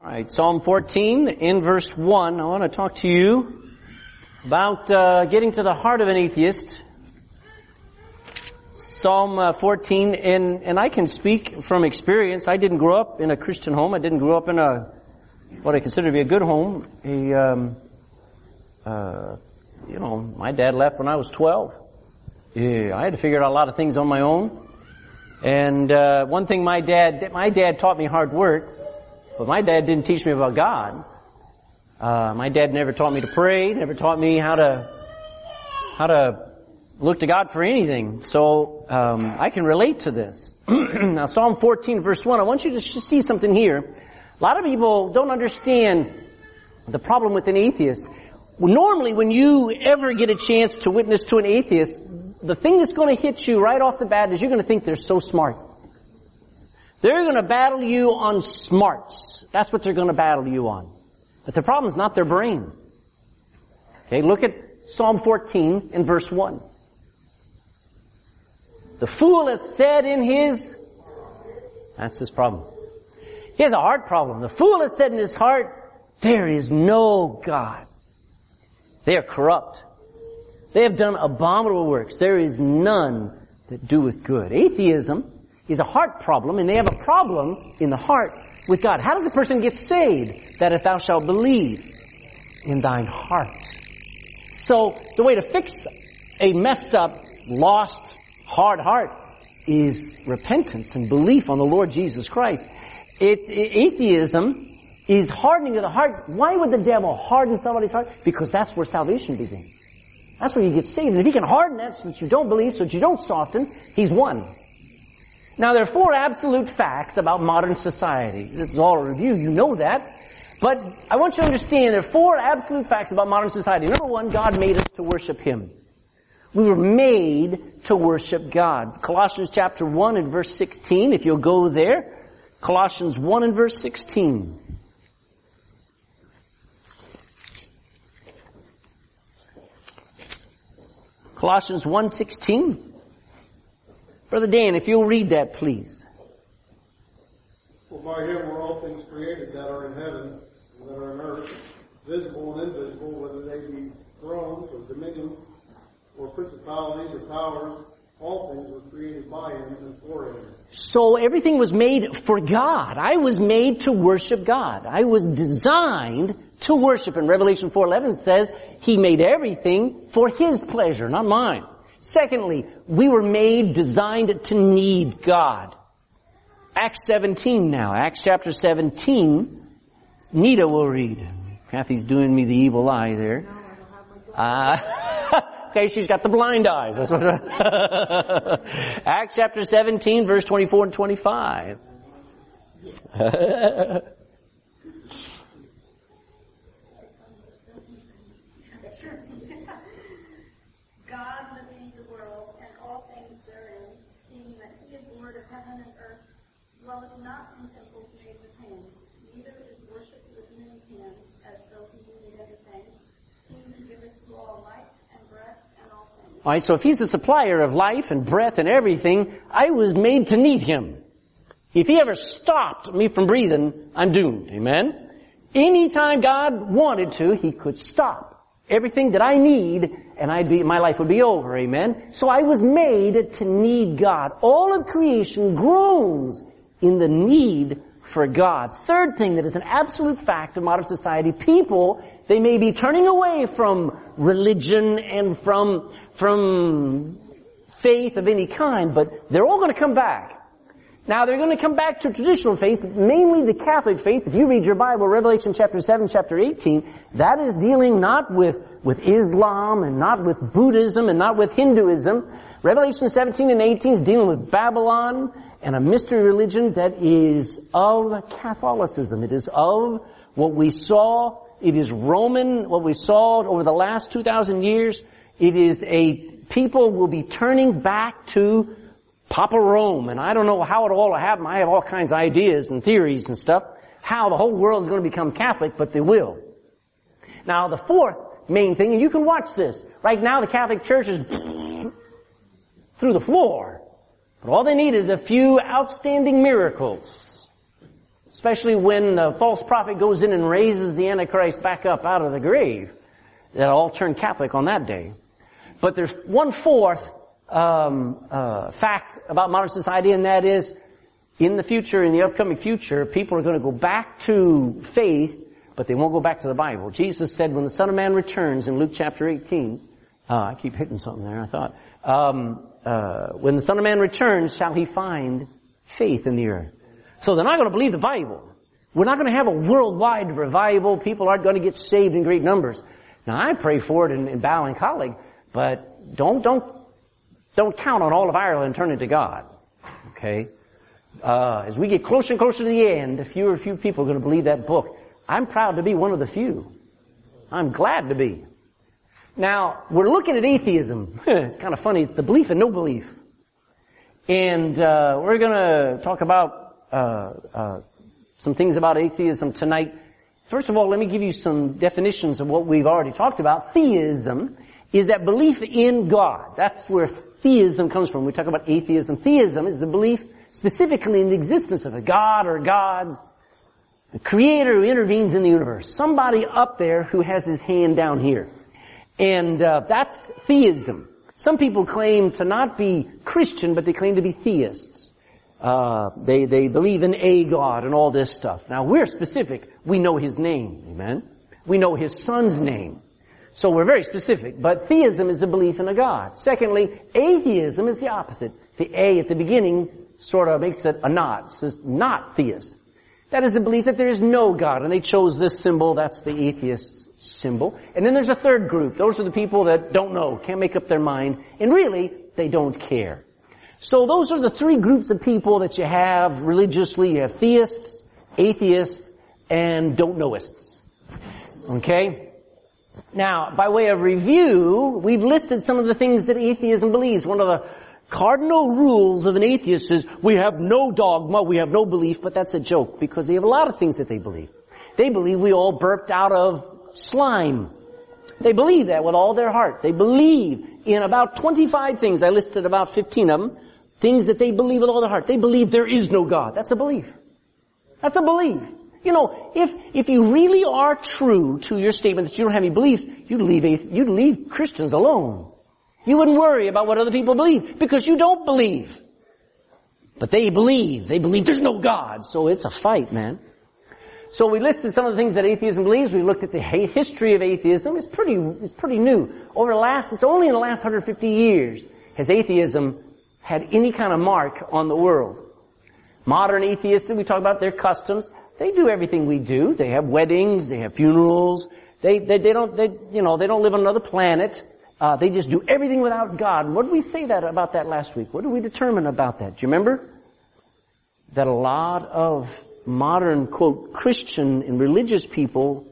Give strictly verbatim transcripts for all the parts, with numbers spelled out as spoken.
Right, Psalm fourteen in verse one. I want to talk to you about uh, getting to the heart of an atheist. Psalm uh, fourteen, and, and I can speak from experience. I didn't grow up in a Christian home. I didn't grow up in a, what I consider to be a good home. A, um, uh, you know, my dad left when I was twelve. Yeah, I had to figure out a lot of things on my own. And uh, one thing my dad, my dad taught me hard work. But my dad didn't teach me about God. Uh, my dad never taught me to pray, never taught me how to, how to look to God for anything. So, um, I can relate to this. Now, Psalm fourteen verse one, I want you to see something here. A lot of people don't understand the problem with an atheist. Normally, when you ever get a chance to witness to an atheist, the thing that's going to hit you right off the bat is you're going to think they're so smart. They're going to battle you on smarts. That's what they're going to battle you on. But the problem is not their brain. Okay, look at Psalm fourteen in verse one. The fool hath said in his... That's his problem. He has a heart problem. The fool hath said in his heart, there is no God. They are corrupt. They have done abominable works. There is none that doeth good. Atheism is a heart problem, and they have a problem in the heart with God. How does a person get saved? That if thou shalt believe in thine heart. So, the way to fix a messed up, lost, hard heart is repentance and belief on the Lord Jesus Christ. It, it, atheism is hardening of the heart. Why would the devil harden somebody's heart? Because that's where salvation begins. That's where you get saved. And if he can harden that so that you don't believe, so that you don't soften, he's won. Now, there are four absolute facts about modern society. This is all a review. You know that. But I want you to understand there are four absolute facts about modern society. Number one, God made us to worship Him. We were made to worship God. Colossians chapter one and verse sixteen, if you'll go there. Colossians one and verse sixteen. Colossians one sixteen. Brother Dan, if you'll read that, please. For by Him were all things created that are in heaven and that are on earth, visible and invisible, whether they be thrones or dominions or principalities or powers, all things were created by Him and for Him. So everything was made for God. I was made to worship God. I was designed to worship. And Revelation four eleven says He made everything for His pleasure, not mine. Secondly, we were made, designed to need God. Acts seventeen now. Acts chapter seventeen. Nita will read. Kathy's doing me the evil eye there. Uh, okay, she's got the blind eyes. That's what. Acts chapter seventeen, verse twenty-four and twenty-five. All right, so if He's the supplier of life and breath and everything, I was made to need Him. If He ever stopped me from breathing, I'm doomed. Amen? Anytime God wanted to, He could stop everything that I need, and I'd be, my life would be over. Amen? So I was made to need God. All of creation groans in the need for God. Third thing that is an absolute fact of modern society, people, they may be turning away from religion and from, from faith of any kind, but they're all going to come back. Now, they're going to come back to traditional faith, mainly the Catholic faith. If you read your Bible, Revelation chapter seven, chapter eighteen, that is dealing not with, with Islam and not with Buddhism and not with Hinduism. Revelation seventeen and eighteen is dealing with Babylon and a mystery religion that is of Catholicism. It is of what we saw. It is Roman, what we saw over the last two thousand years. It is a, people will be turning back to Papa Rome. And I don't know how it all will happen. I have all kinds of ideas and theories and stuff. How the whole world is going to become Catholic, but they will. Now the fourth main thing, and you can watch this. Right now the Catholic Church is through the floor. But all they need is a few outstanding miracles. Especially when the false prophet goes in and raises the Antichrist back up out of the grave. They'll all turn Catholic on that day. But there's one fourth um, uh, fact about modern society, and that is, in the future, in the upcoming future, people are going to go back to faith, but they won't go back to the Bible. Jesus said when the Son of Man returns in Luke chapter eighteen, uh, I keep hitting something there, I thought, um, uh, when the Son of Man returns, shall he find faith in the earth? So they're not going to believe the Bible. We're not going to have a worldwide revival. People aren't going to get saved in great numbers. Now, I pray for it in, in Ballin Colleague, but don't, don't, don't count on all of Ireland turning to God. Okay? Uh, as we get closer and closer to the end, fewer and fewer people are going to believe that book. I'm proud to be one of the few. I'm glad to be. Now, we're looking at atheism. It's kind of funny. It's the belief and no belief. And, uh, we're going to talk about Uh, uh, some things about atheism tonight. First of all, let me give you some definitions of what we've already talked about. Theism is that belief in God. That's where theism comes from. We talk about atheism. Theism is the belief specifically in the existence of a God or gods, the creator who intervenes in the universe. Somebody up there who has his hand down here. And uh, that's theism. Some people claim to not be Christian, but they claim to be theists. Uh, they, they believe in a God and all this stuff. Now we're specific. We know His name. Amen? We know His Son's name. So we're very specific. But theism is the belief in a God. Secondly, atheism is the opposite. The A at the beginning sort of makes it a not. It says not theist. That is the belief that there is no God. And they chose this symbol. That's the atheist symbol. And then there's a third group. Those are the people that don't know, can't make up their mind. And really, they don't care. So those are the three groups of people that you have religiously. You have theists, atheists, and don't-knowists. Okay? Now, by way of review, we've listed some of the things that atheism believes. One of the cardinal rules of an atheist is we have no dogma, we have no belief, but that's a joke because they have a lot of things that they believe. They believe we all burped out of slime. They believe that with all their heart. They believe in about twenty-five things. I listed about fifteen of them. Things that they believe with all their heart. They believe there is no God. That's a belief. That's a belief. You know, if, if you really are true to your statement that you don't have any beliefs, you'd leave, you'd leave Christians alone. You wouldn't worry about what other people believe because you don't believe. But they believe. They believe there's no God. So it's a fight, man. So we listed some of the things that atheism believes. We looked at the history of atheism. It's pretty, it's pretty new. Over the last, it's only in the last one hundred fifty years has atheism had any kind of mark on the world. Modern atheists, we talk about their customs. They do everything we do. They have weddings. They have funerals. They, they, they don't, they, you know, they don't live on another planet. Uh, they just do everything without God. What did we say that about that last week? What did we determine about that? Do you remember? That a lot of modern, quote, Christian and religious people,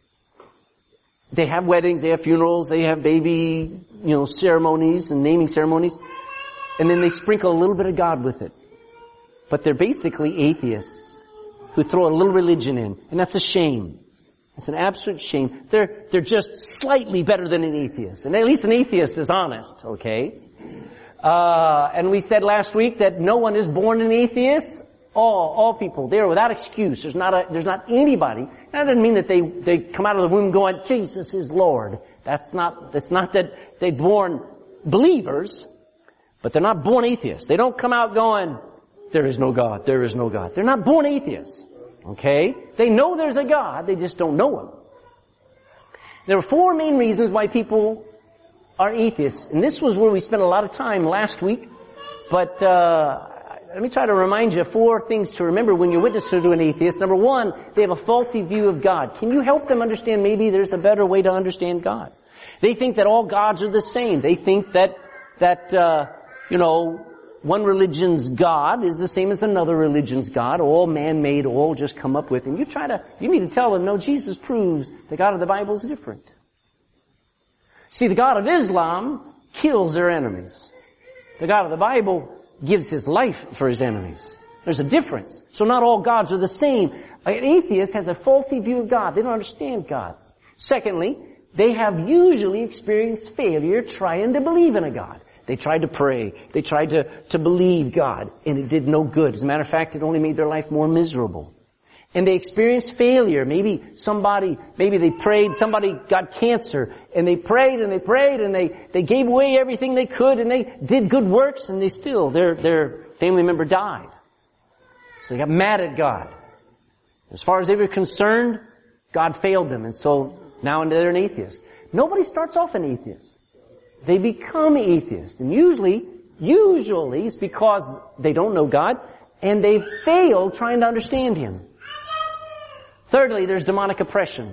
they have weddings, they have funerals, they have baby, you know, ceremonies and naming ceremonies. And then they sprinkle a little bit of God with it. But they're basically atheists who throw a little religion in. And that's a shame. It's an absolute shame. They're, they're just slightly better than an atheist. And at least an atheist is honest, okay? Uh, and we said last week that no one is born an atheist. All, all people, they're without excuse. There's not a, there's not anybody. That doesn't mean that they, they come out of the womb going, Jesus is Lord. That's not, that's not that they're born believers. But they're not born atheists. They don't come out going, there is no God, there is no God. They're not born atheists. Okay? They know there's a God, they just don't know Him. There are four main reasons why people are atheists. And this was where we spent a lot of time last week. But, uh, let me try to remind you of four things to remember when you witness to an atheist. Number one, they have a faulty view of God. Can you help them understand maybe there's a better way to understand God? They think that all gods are the same. They think that, that, uh, you know, one religion's God is the same as another religion's God, all man-made, all just come up with. And you try to, you need to tell them, no, Jesus proves the God of the Bible is different. See, the God of Islam kills their enemies. The God of the Bible gives His life for His enemies. There's a difference. So not all gods are the same. An atheist has a faulty view of God. They don't understand God. Secondly, they have usually experienced failure trying to believe in a God. They tried to pray. They tried to, to believe God, and it did no good. As a matter of fact, it only made their life more miserable. and they experienced failure. Maybe somebody, maybe they prayed, somebody got cancer, and they prayed and they prayed and they, they gave away everything they could and they did good works, and they still, their, their family member died. So they got mad at God. As far as they were concerned, God failed them, and so now they're an atheist. Nobody starts off an atheist. They become atheists, and usually, usually it's because they don't know God, and they fail trying to understand Him. Thirdly, there's demonic oppression.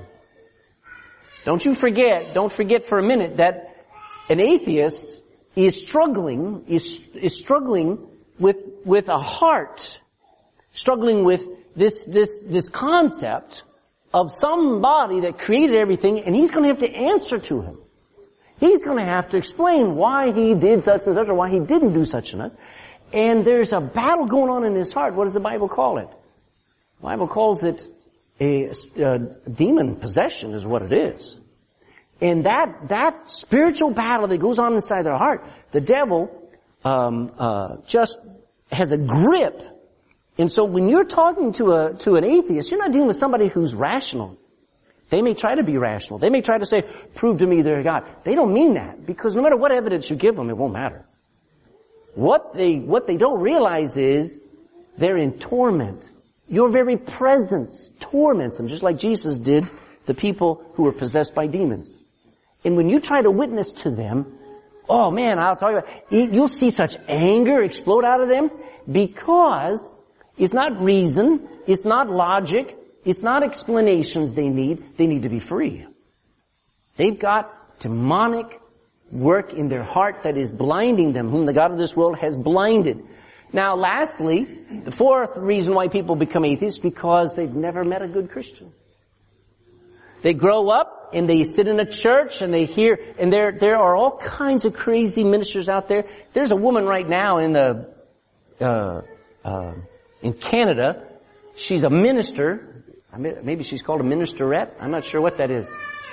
Don't you forget, don't forget for a minute that an atheist is struggling, is, is struggling with, with a heart, struggling with this, this, this concept of somebody that created everything, and he's going to have to answer to Him. He's going to have to explain why He did such and such, or why He didn't do such and such. And there's a battle going on in his heart. What does the Bible call it? The Bible calls it a, a demon possession is what it is. And that, that spiritual battle that goes on inside their heart, the devil, um, uh, just has a grip. And so when you're talking to a, to an atheist, you're not dealing with somebody who's rational. They may try to be rational. They may try to say, prove to me they're God. They don't mean that, because no matter what evidence you give them, it won't matter. What they, what they don't realize is they're in torment. Your very presence torments them, just like Jesus did the people who were possessed by demons. And when you try to witness to them, oh man, I'll tell you, you'll see such anger explode out of them, because it's not reason, it's not logic, it's not explanations they need. They need to be free. They've got demonic work in their heart that is blinding them, whom the God of this world has blinded. Now, lastly, the fourth reason why people become atheists, because they've never met a good Christian. They grow up and they sit in a church and they hear, and there there are all kinds of crazy ministers out there. There's a woman right now in the uh, uh, in Canada. She's a minister. I mean, maybe she's called a ministerette. I'm not sure what that is.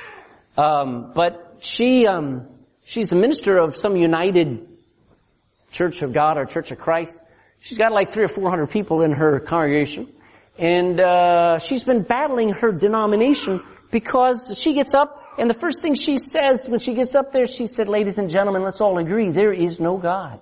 Um, but she um, she's a minister of some United Church of God or Church of Christ. She's got like three or four hundred people in her congregation, and uh, she's been battling her denomination because she gets up, and the first thing she says when she gets up there, she said, "Ladies and gentlemen, let's all agree there is no God.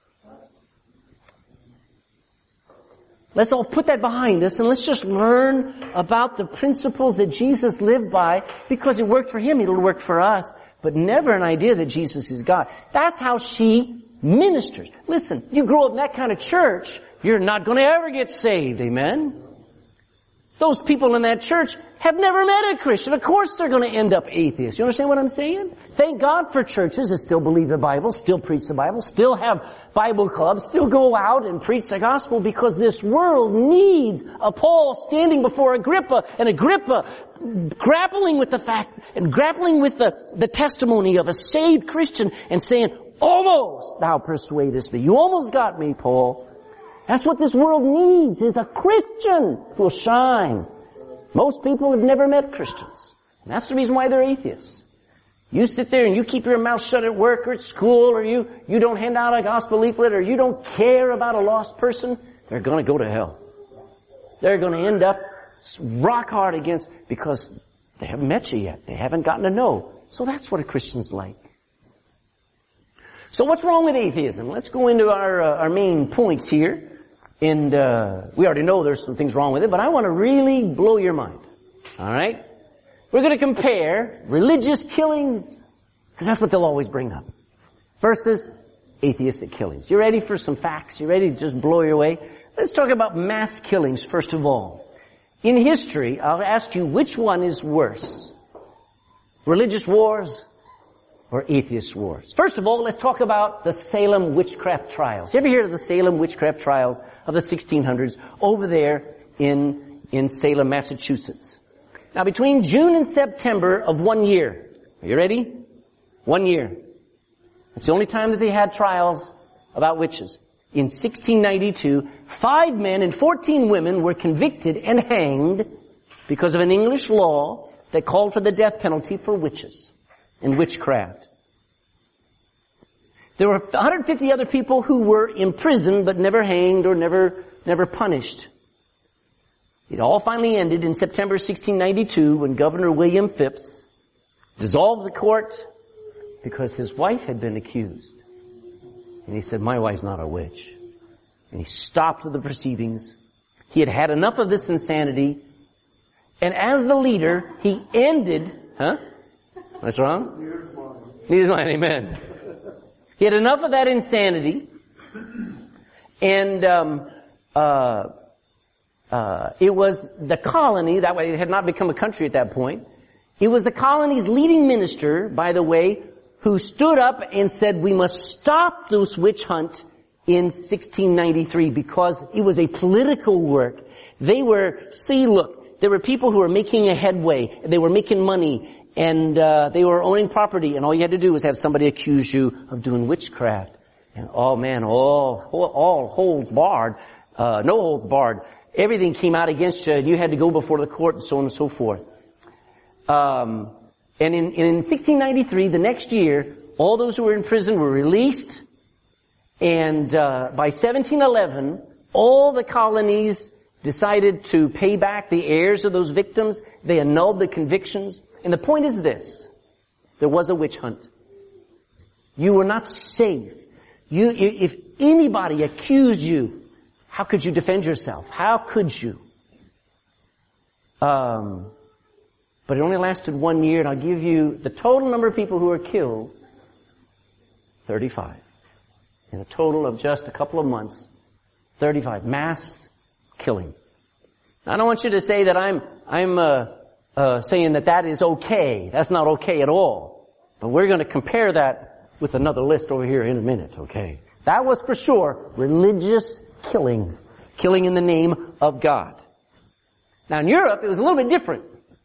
Let's all put that behind us, and let's just learn about the principles that Jesus lived by, because it worked for Him, it'll work for us." But never an idea that Jesus is God. That's how she ministers. Listen, you grow up in that kind of church, you're not going to ever get saved. Amen? Those people in that church have never met a Christian. Of course they're going to end up atheists. You understand what I'm saying? Thank God for churches that still believe the Bible, still preach the Bible, still have Bible clubs, still go out and preach the gospel, because this world needs a Paul standing before Agrippa, and Agrippa grappling with the fact and grappling with the, the testimony of a saved Christian and saying, "Almost thou persuadest me. You almost got me, Paul." That's what this world needs, is a Christian who will shine. Most people have never met Christians. And that's the reason why they're atheists. You sit there and you keep your mouth shut at work or at school, or you, you don't hand out a gospel leaflet, or you don't care about a lost person, they're going to go to hell. They're going to end up rock hard against, because they haven't met you yet. They haven't gotten to know. So that's what a Christian's like. So what's wrong with atheism? Let's go into our uh, our main points here. And uh we already know there's some things wrong with it, but I want to really blow your mind. All right? We're going to compare religious killings, because that's what they'll always bring up, versus atheistic killings. You ready for some facts? You ready to just blow your way? Let's talk about mass killings first of all. In history, I'll ask you, which one is worse? Religious wars or atheist wars? First of all, let's talk about the Salem witchcraft trials. You ever hear of the Salem witchcraft trials of the sixteen hundreds over there in, in Salem, Massachusetts? Now, between June and September of one year, are you ready? One year. It's the only time that they had trials about witches. In sixteen ninety-two, five men and fourteen women were convicted and hanged because of an English law that called for the death penalty for witches and witchcraft. There were one hundred fifty other people who were imprisoned but never hanged or never, never punished. It all finally ended in September sixteen ninety-two when Governor William Phipps dissolved the court because his wife had been accused. And he said, my wife's not a witch. And he stopped the proceedings. He had had enough of this insanity. And as the leader, he ended, huh? What's wrong? Neither's mine. Neither's mine, amen. He had enough of that insanity. And, um, uh, uh, it was the colony, that way it had not become a country at that point. It was the colony's leading minister, by the way, who stood up and said, we must stop this witch hunt in sixteen ninety-three because it was a political work. They were, see, look, there were people who were making a headway. They were making money, and uh, they were owning property, and all you had to do was have somebody accuse you of doing witchcraft. And oh man, all all holds barred, uh, no holds barred. Everything came out against you, and you had to go before the court, and so on and so forth. Um, and in, in sixteen ninety-three, the next year, all those who were in prison were released, and uh, by seventeen eleven, all the colonies decided to pay back the heirs of those victims. They annulled the convictions. And the point is this: there was a witch hunt. You were not safe. You, if anybody accused you, how could you defend yourself? How could you? Um, but it only lasted one year, and I'll give you the total number of people who were killed, thirty-five. In a total of just a couple of months, thirty-five. Mass killing. Now, I don't want you to say that I'm, I'm, uh, uh, saying that that is okay. That's not okay at all. But we're going to compare that with another list over here in a minute, okay? That was for sure religious killings. Killing in the name of God. Now in Europe, it was a little bit different.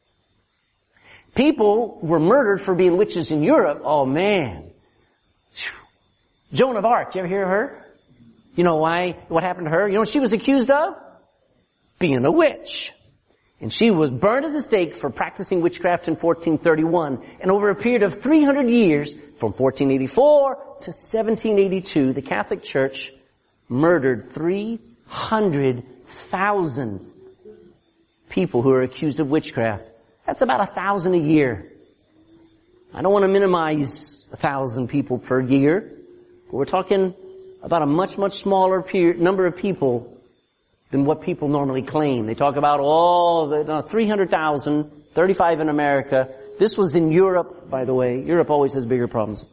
People were murdered for being witches in Europe. Oh man. Joan of Arc, you ever hear of her? You know why, what happened to her? You know what she was accused of? Being a witch. And she was burned at the stake for practicing witchcraft in fourteen thirty-one. And over a period of three hundred years, from fourteen eighty-four to seventeen eighty-two, the Catholic Church murdered three hundred thousand people who are accused of witchcraft. That's about a thousand a year. I don't want to minimize a thousand people per year, but we're talking about a much, much smaller pe- number of people than what people normally claim. They talk about all the no, three hundred thousand, thirty-five in America. This was in Europe, by the way. Europe always has bigger problems.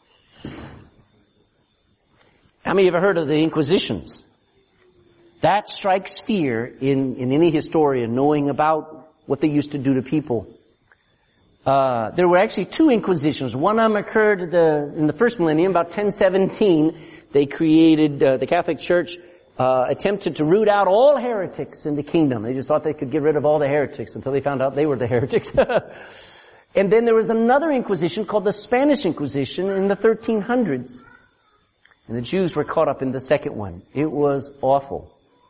How many of you ever heard of the Inquisitions? That strikes fear in, in any historian, knowing about what they used to do to people. Uh, there were actually two Inquisitions. One of them occurred the, in the first millennium, about ten seventeen. They created, uh, the Catholic Church Uh, attempted to root out all heretics in the kingdom. They just thought they could get rid of all the heretics until they found out they were the heretics. And then there was another Inquisition called the Spanish Inquisition in the thirteen hundreds. And the Jews were caught up in the second one. It was awful.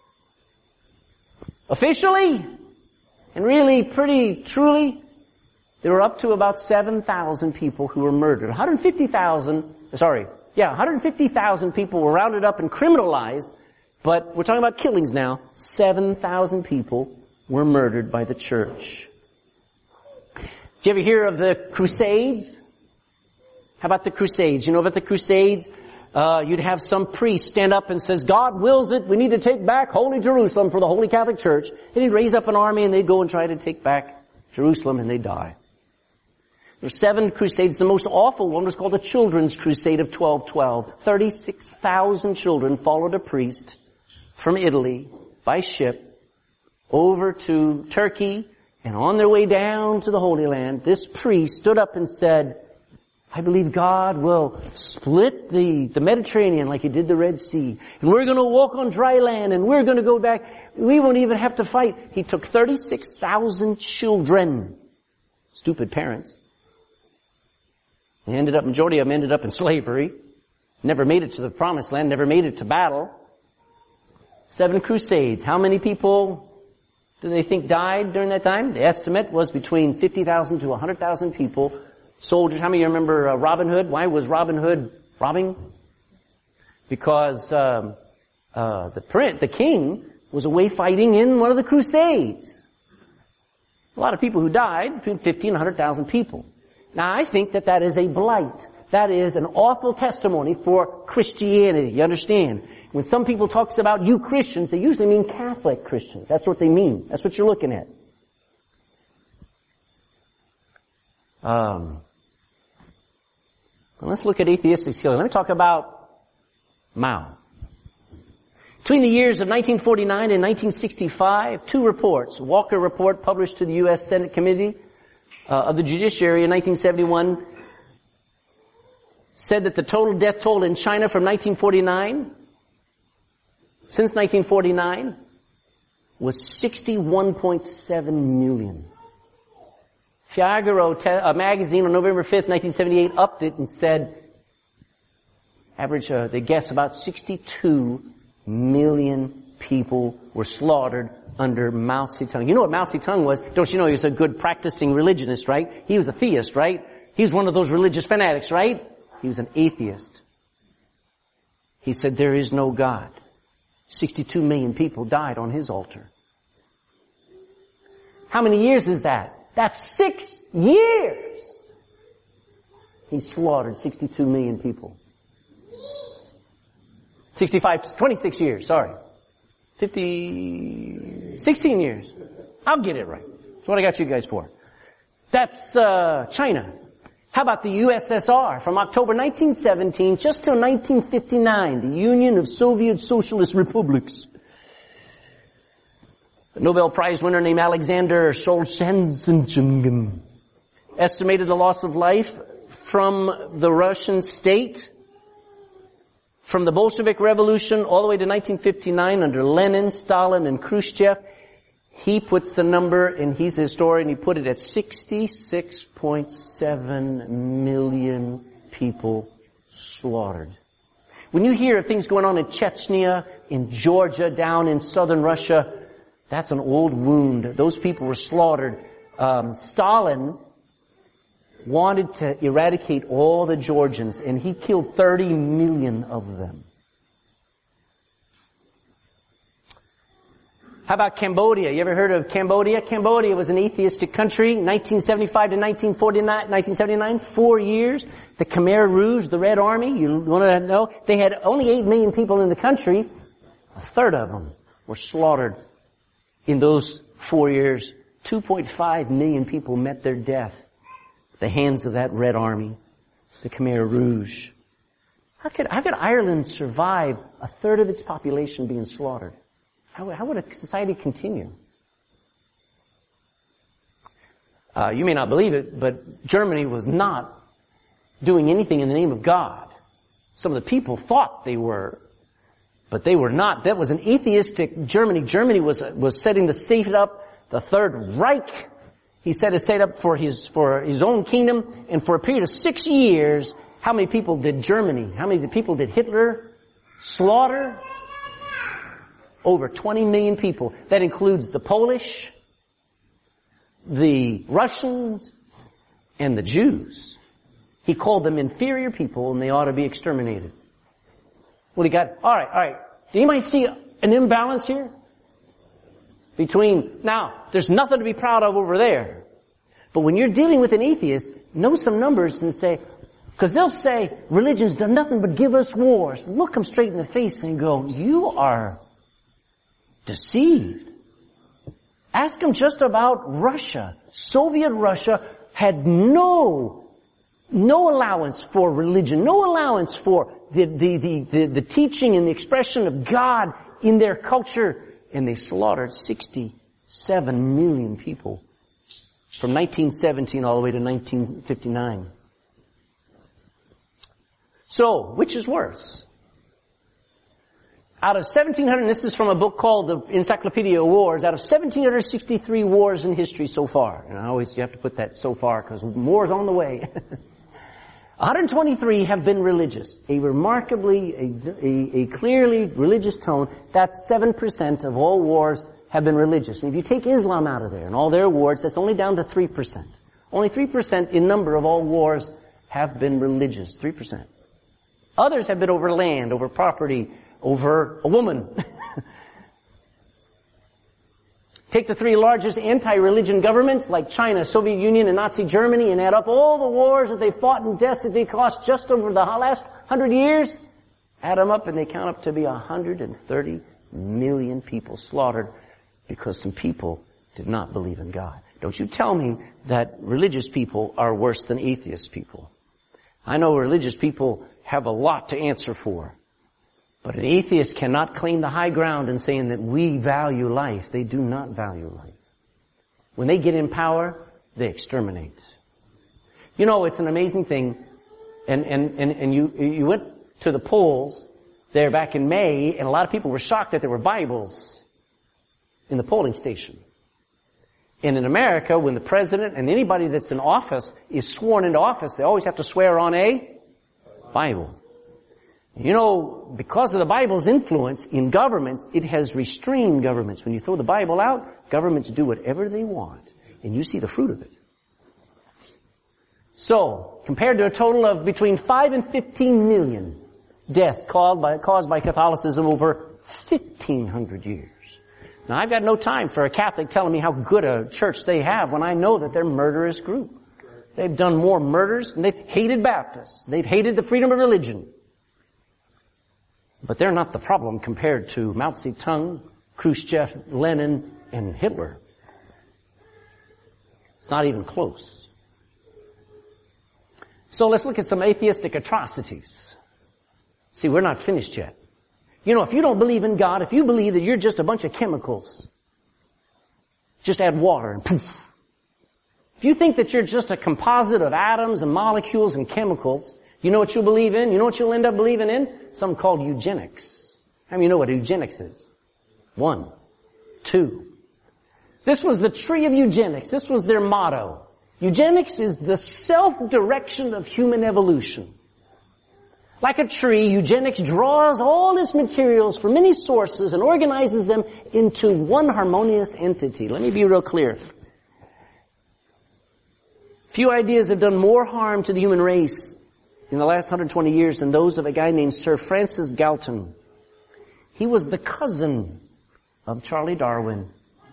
Officially, and really pretty truly, there were up to about seven thousand people who were murdered. one hundred fifty thousand, sorry, yeah, one hundred fifty thousand people were rounded up and criminalized. But we're talking about killings now. seven thousand people were murdered by the church. Did you ever hear of the Crusades? How about the Crusades? You know about the Crusades? Uh, you'd have some priest stand up and says, God wills it, we need to take back Holy Jerusalem for the Holy Catholic Church. And he'd raise up an army and they'd go and try to take back Jerusalem and they'd die. There were seven crusades. The most awful one was called the Children's Crusade of twelve twelve. thirty-six thousand children followed a priest from Italy by ship over to Turkey, and on their way down to the Holy Land, this priest stood up and said, I believe God will split the, the Mediterranean like he did the Red Sea, and we're going to walk on dry land, and we're going to go back. We won't even have to fight. He took thirty-six thousand children, stupid parents. They ended up, majority of them ended up in slavery, never made it to the Promised Land, never made it to battle. Seven crusades. How many people do they think died during that time? The estimate was between fifty thousand to one hundred thousand people. Soldiers. How many of you remember uh, Robin Hood? Why was Robin Hood robbing? Because um, uh, the prince, the king, was away fighting in one of the Crusades. A lot of people who died, between fifty and one hundred thousand people. Now I think that that is a blight. That is an awful testimony for Christianity. You understand? When some people talk about you Christians, they usually mean Catholic Christians. That's what they mean. That's what you're looking at. Um, well, let's look at atheistic killing. Let me talk about Mao. Between the years of nineteen forty-nine and nineteen sixty-five, two reports, Walker Report published to the U S Senate Committee uh, of the Judiciary in nineteen seventy-one, said that the total death toll in China from nineteen forty-nine, since nineteen forty-nine, was sixty-one point seven million. Figaro te- uh, magazine on November fifth, nineteen seventy-eight upped it and said, average, uh, they guess about sixty-two million people were slaughtered under Mao Zedong. You know what Mao Zedong was? Don't you know he was a good practicing religionist, right? He was a theist, right? He was one of those religious fanatics, right? He was an atheist. He said there is no God. sixty-two million people died on his altar. How many years is that? That's six years. He slaughtered sixty-two million people. sixty-five, twenty-six years, sorry. fifty, sixteen years. I'll get it right. That's what I got you guys for. That's, uh, China. How about the U S S R from October nineteen seventeen just till nineteen fifty-nine, the Union of Soviet Socialist Republics. A Nobel Prize winner named Alexander Solzhenitsyn estimated the loss of life from the Russian state from the Bolshevik Revolution all the way to nineteen fifty-nine under Lenin, Stalin, and Khrushchev. He puts the number, and he's a historian, he put it at sixty-six point seven million people slaughtered. When you hear of things going on in Chechnya, in Georgia, down in southern Russia, that's an old wound. Those people were slaughtered. Um, Stalin wanted to eradicate all the Georgians, and he killed thirty million of them. How about Cambodia? You ever heard of Cambodia? Cambodia was an atheistic country, nineteen seventy-five to nineteen forty-nine, nineteen seventy-nine, four years. The Khmer Rouge, the Red Army, you want to know? They had only eight million people in the country. A third of them were slaughtered in those four years. two point five million people met their death at the hands of that Red Army, the Khmer Rouge. How could, how could Ireland survive a third of its population being slaughtered? How, how would a society continue? Uh, you may not believe it, but Germany was not doing anything in the name of God. Some of the people thought they were, but they were not. That was an atheistic Germany. Germany was was setting the state up, the Third Reich. He set a state up for his for his own kingdom, and for a period of six years, how many people did Germany? How many people did Hitler slaughter? Over twenty million people. That includes the Polish, the Russians, and the Jews. He called them inferior people and they ought to be exterminated. What do you got? Alright, alright. Do you might see an imbalance here? Between, now, there's nothing to be proud of over there. But when you're dealing with an atheist, know some numbers and say, because they'll say, religion's done nothing but give us wars. Look them straight in the face and go, you are deceived. Ask them just about Russia. Soviet Russia had no, no allowance for religion, no allowance for the, the, the, the, the teaching and the expression of God in their culture, and they slaughtered sixty-seven million people from nineteen seventeen all the way to nineteen fifty-nine. So, which is worse? Out of seventeen hundred, and this is from a book called the Encyclopedia of Wars, out of one thousand seven hundred sixty-three wars in history so far, and I always, you have to put that so far because more is on the way. one hundred twenty-three have been religious. A remarkably, a, a, a clearly religious tone. That's seven percent of all wars have been religious. And if you take Islam out of there and all their wars, that's only down to three percent. Only three percent in number of all wars have been religious. three percent. Others have been over land, over property, over a woman. Take the three largest anti-religion governments like China, Soviet Union, and Nazi Germany and add up all the wars that they fought and deaths that they cost just over the last hundred years. Add them up and they count up to be one hundred thirty million people slaughtered because some people did not believe in God. Don't you tell me that religious people are worse than atheist people. I know religious people have a lot to answer for. But an atheist cannot claim the high ground in saying that we value life. They do not value life. When they get in power, they exterminate. You know, it's an amazing thing. And, and, and, and you, you went to the polls there back in May, and a lot of people were shocked that there were Bibles in the polling station. And in America, when the president and anybody that's in office is sworn into office, they always have to swear on a Bible. You know, because of the Bible's influence in governments, it has restrained governments. When you throw the Bible out, governments do whatever they want. And you see the fruit of it. So, compared to a total of between five and fifteen million deaths caused by, caused by Catholicism over fifteen hundred years. Now, I've got no time for a Catholic telling me how good a church they have when I know that they're a murderous group. They've done more murders, and they've hated Baptists. They've hated the freedom of religion. But they're not the problem compared to Mao Zedong, Khrushchev, Lenin, and Hitler. It's not even close. So let's look at some atheistic atrocities. See, we're not finished yet. You know, if you don't believe in God, if you believe that you're just a bunch of chemicals, just add water and poof. If you think that you're just a composite of atoms and molecules and chemicals, you know what you'll believe in? You know what you'll end up believing in? Something called eugenics. How many of you know what eugenics is? One. Two. This was the tree of eugenics. This was their motto. Eugenics is the self-direction of human evolution. Like a tree, eugenics draws all its materials from many sources and organizes them into one harmonious entity. Let me be real clear. Few ideas have done more harm to the human race in the last one hundred twenty years than those of a guy named Sir Francis Galton. He was the cousin of Charles Darwin.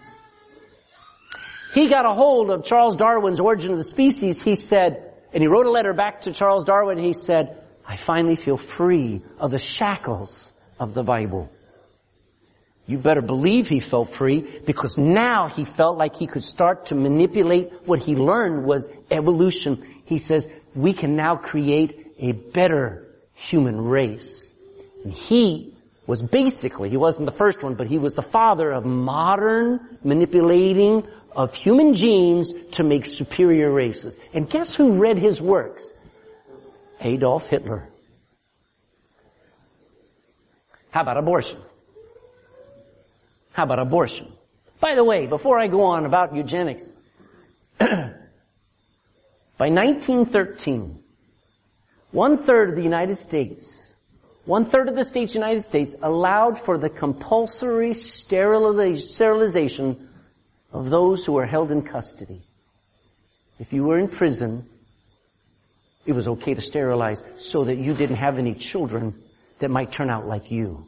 He got a hold of Charles Darwin's Origin of the Species. He said, and he wrote a letter back to Charles Darwin, and he said, I finally feel free of the shackles of the Bible. You better believe he felt free, because now he felt like he could start to manipulate what he learned was evolution. He says, we can now create a better human race. And he was basically, he wasn't the first one, but he was the father of modern manipulating of human genes to make superior races. And guess who read his works? Adolf Hitler. How about abortion? How about abortion? By the way, before I go on about eugenics, by nineteen thirteen, one-third of the United States, one-third of the states, United States, allowed for the compulsory sterilization of those who were held in custody. If you were in prison, it was okay to sterilize so that you didn't have any children that might turn out like you.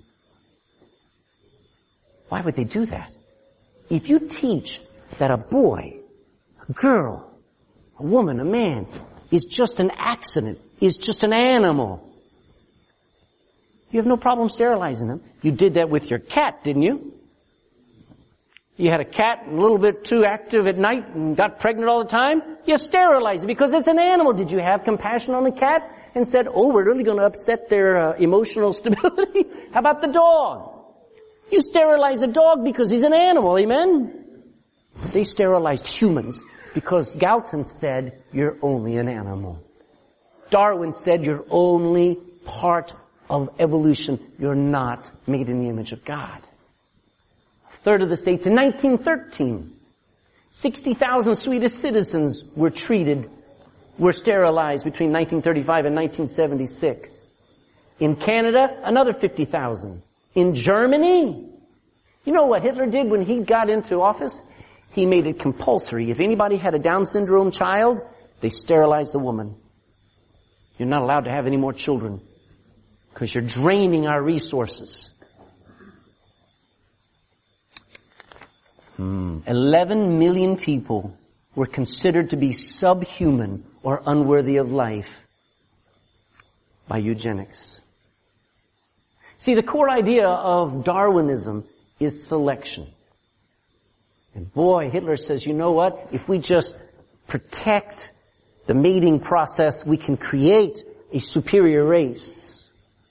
Why would they do that? If you teach that a boy, a girl, a woman, a man is just an accident, is just an animal, you have no problem sterilizing them. You did that with your cat, didn't you? You had a cat a little bit too active at night and got pregnant all the time. You sterilized it because it's an animal. Did you have compassion on the cat and said, oh, we're really going to upset their uh, emotional stability? How about the dog? You sterilize the dog because he's an animal, amen? They sterilized humans because Galton said, you're only an animal. Darwin said, you're only part of evolution. You're not made in the image of God. Third of the states in nineteen thirteen, sixty thousand Swedish citizens were treated, were sterilized between nineteen thirty-five and nineteen seventy-six. In Canada, another fifty thousand. In Germany, you know what Hitler did when he got into office? He made it compulsory. If anybody had a Down syndrome child, they sterilized the woman. You're not allowed to have any more children because you're draining our resources. Hmm. Eleven million people were considered to be subhuman or unworthy of life by eugenics. See, the core idea of Darwinism is selection. And boy, Hitler says, you know what? If we just protect the mating process, we can create a superior race.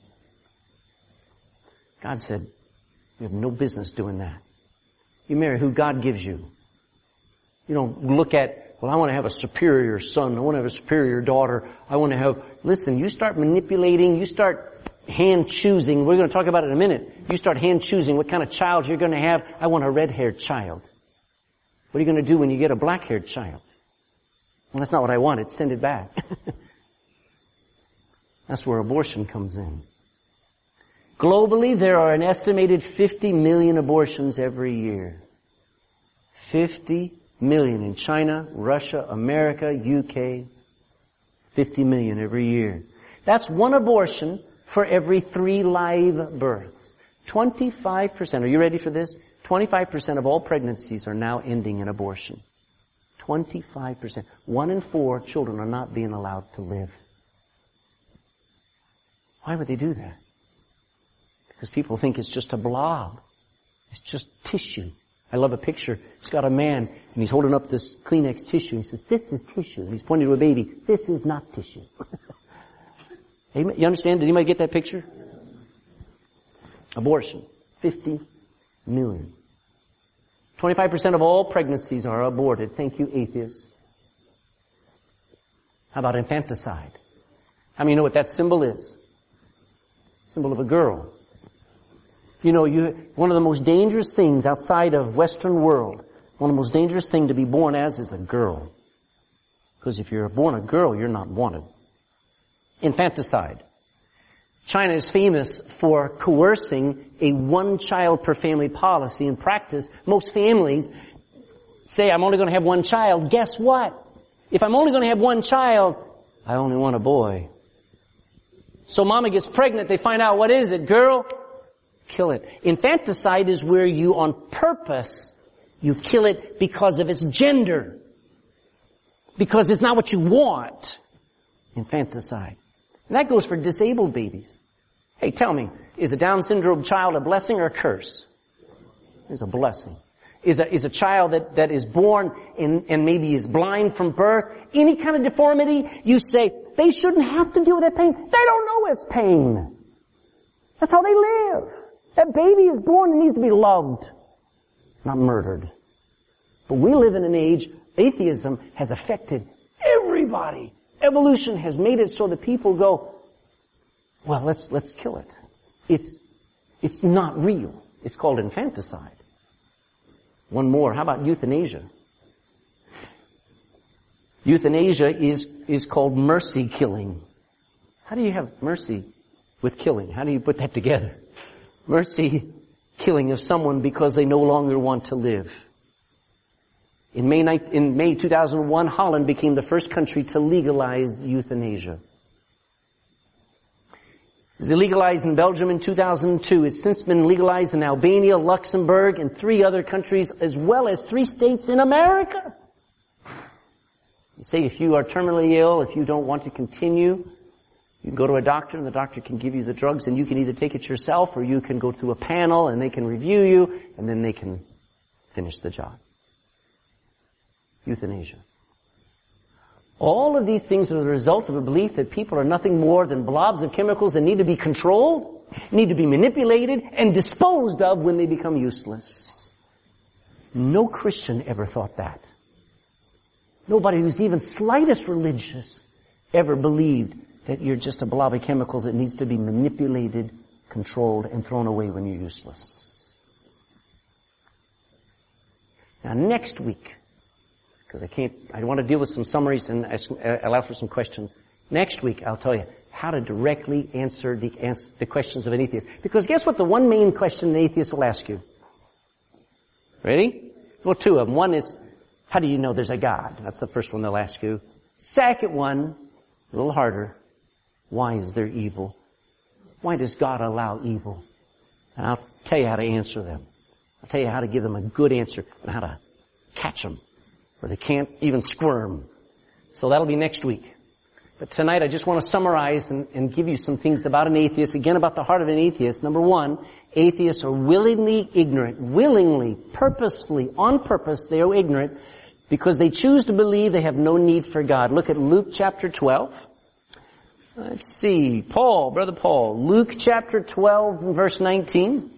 God said, you have no business doing that. You marry who God gives you. You don't look at, well, I want to have a superior son. I want to have a superior daughter. I want to have, listen, you start manipulating, you start hand choosing. We're going to talk about it in a minute. You start hand choosing what kind of child you're going to have. I want a red-haired child. What are you going to do when you get a black-haired child? Well, that's not what I wanted. Send it back. That's where abortion comes in. Globally, there are an estimated fifty million abortions every year. fifty million in China, Russia, America, U K. fifty million every year. That's one abortion for every three live births. twenty-five percent, are you ready for this? twenty-five percent of all pregnancies are now ending in abortion. twenty-five percent. One in four children are not being allowed to live. Why would they do that? Because people think it's just a blob. It's just tissue. I love a picture. It's got a man, and he's holding up this Kleenex tissue. He says, this is tissue. And he's pointing to a baby. This is not tissue. You understand? Did anybody get that picture? Abortion. fifty million. twenty-five percent of all pregnancies are aborted. Thank you, atheists. How about infanticide? How many know what that symbol is? Symbol of a girl. You know, you, one of the most dangerous things outside of Western world, one of the most dangerous things to be born as is a girl. Because if you're born a girl, you're not wanted. Infanticide. China is famous for coercing a one-child per family policy. In practice, most families say, I'm only going to have one child. Guess what? If I'm only going to have one child, I only want a boy. So mama gets pregnant, they find out, what is it, girl? Kill it. Infanticide is where you, on purpose, you kill it because of its gender. Because it's not what you want. Infanticide. And that goes for disabled babies. Hey, tell me, is a Down syndrome child a blessing or a curse? It's a blessing. Is a, is a child that, that is born and, and maybe is blind from birth, any kind of deformity, you say, they shouldn't have to deal with that pain. They don't know it's pain. That's how they live. That baby is born and needs to be loved, not murdered. But we live in an age, atheism has affected everybody. Evolution has made it so that people go, well, let's, let's kill it. It's, it's not real. It's called infanticide. One more. How about euthanasia? Euthanasia is, is called mercy killing. How do you have mercy with killing? How do you put that together? Mercy killing of someone because they no longer want to live. In May, in May two thousand one, Holland became the first country to legalize euthanasia. It was legalized in Belgium in two thousand two. It's since been legalized in Albania, Luxembourg, and three other countries, as well as three states in America. You say if you are terminally ill, if you don't want to continue, you can go to a doctor and the doctor can give you the drugs and you can either take it yourself or you can go through a panel and they can review you and then they can finish the job. Euthanasia. All of these things are the result of a belief that people are nothing more than blobs of chemicals that need to be controlled, need to be manipulated, and disposed of when they become useless. No Christian ever thought that. Nobody who's even slightest religious ever believed that you're just a blob of chemicals that needs to be manipulated, controlled, and thrown away when you're useless. Now next week, because I can't, I want to deal with some summaries and allow for some questions. Next week, I'll tell you how to directly answer the, answer the questions of an atheist. Because guess what the one main question an atheist will ask you? Ready? Well, two of them. One is, how do you know there's a God? That's the first one they'll ask you. Second one, a little harder. Why is there evil? Why does God allow evil? And I'll tell you how to answer them. tell you how to give them a good answer and how to catch them where they can't even squirm. So that'll be next week. But tonight I just want to summarize and, and give you some things about an atheist. Again, about the heart of an atheist. Number one, atheists are willingly ignorant. Willingly, purposefully, on purpose, they are ignorant because they choose to believe they have no need for God. Look at Luke chapter twelve. Let's see. Paul, Brother Paul. Luke chapter twelve and verse nineteen.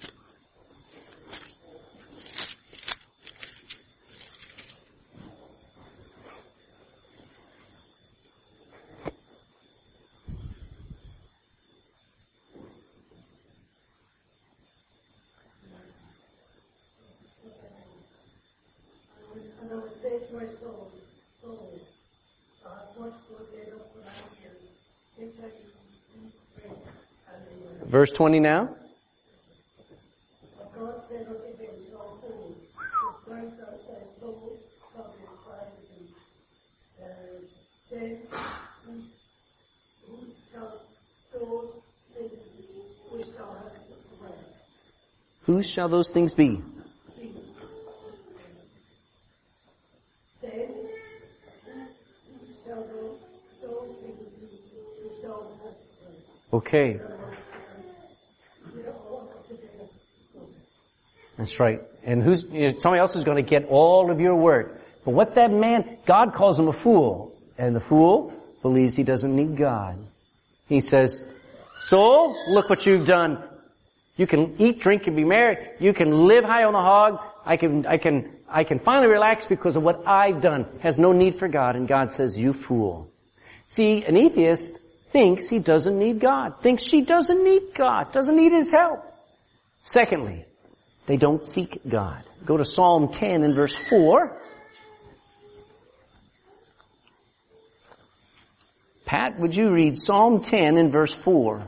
Verse twenty now. Whose shall those things be? Okay. That's right. And who's, you know, somebody else is going to get all of your word. But what's that man? God calls him a fool. And the fool believes he doesn't need God. He says, so, look what you've done. You can eat, drink, and be married. You can live high on the hog. I can, I can, I can finally relax because of what I've done. Has no need for God. And God says, you fool. See, an atheist thinks he doesn't need God. Thinks she doesn't need God. Doesn't need His help. Secondly, they don't seek God. Go to Psalm ten and verse four. Pat, would you read Psalm ten and verse four?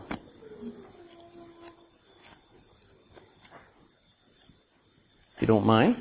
If you don't mind.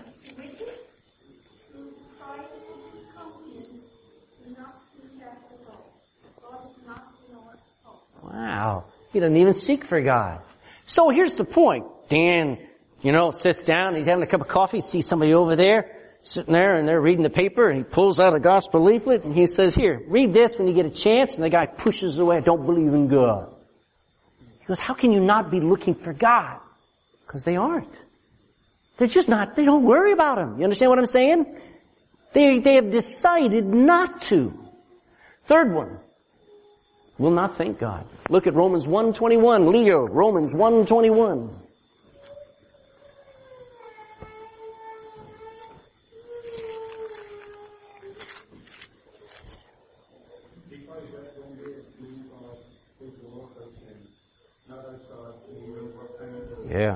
Wow. He doesn't even seek for God. So here's the point. Dan, you know, sits down, he's having a cup of coffee, sees somebody over there, sitting there, and they're reading the paper, and he pulls out a gospel leaflet, and he says, here, read this when you get a chance, and the guy pushes away, I don't believe in God. He goes, how can you not be looking for God? Because they aren't. They're just not, they don't worry about Him. You understand what I'm saying? They, they have decided not to. Third one, will not thank God. Look at Romans one twenty-one. Leo, Romans one twenty-one. Yeah.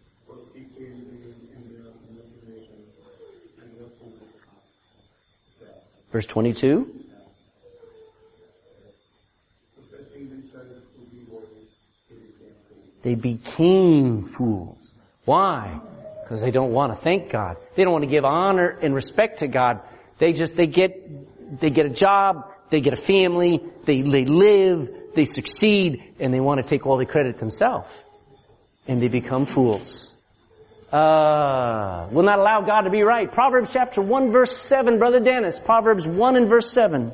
Verse twenty-two. They became fools. Why? Because they don't want to thank God. They don't want to give honor and respect to God. They just, they get, they get a job, they get a family, they, they live, they succeed, and they want to take all the credit themselves. And they become fools. Uh, will not allow God to be right. Proverbs chapter one verse seven, Brother Dennis. Proverbs one and verse seven.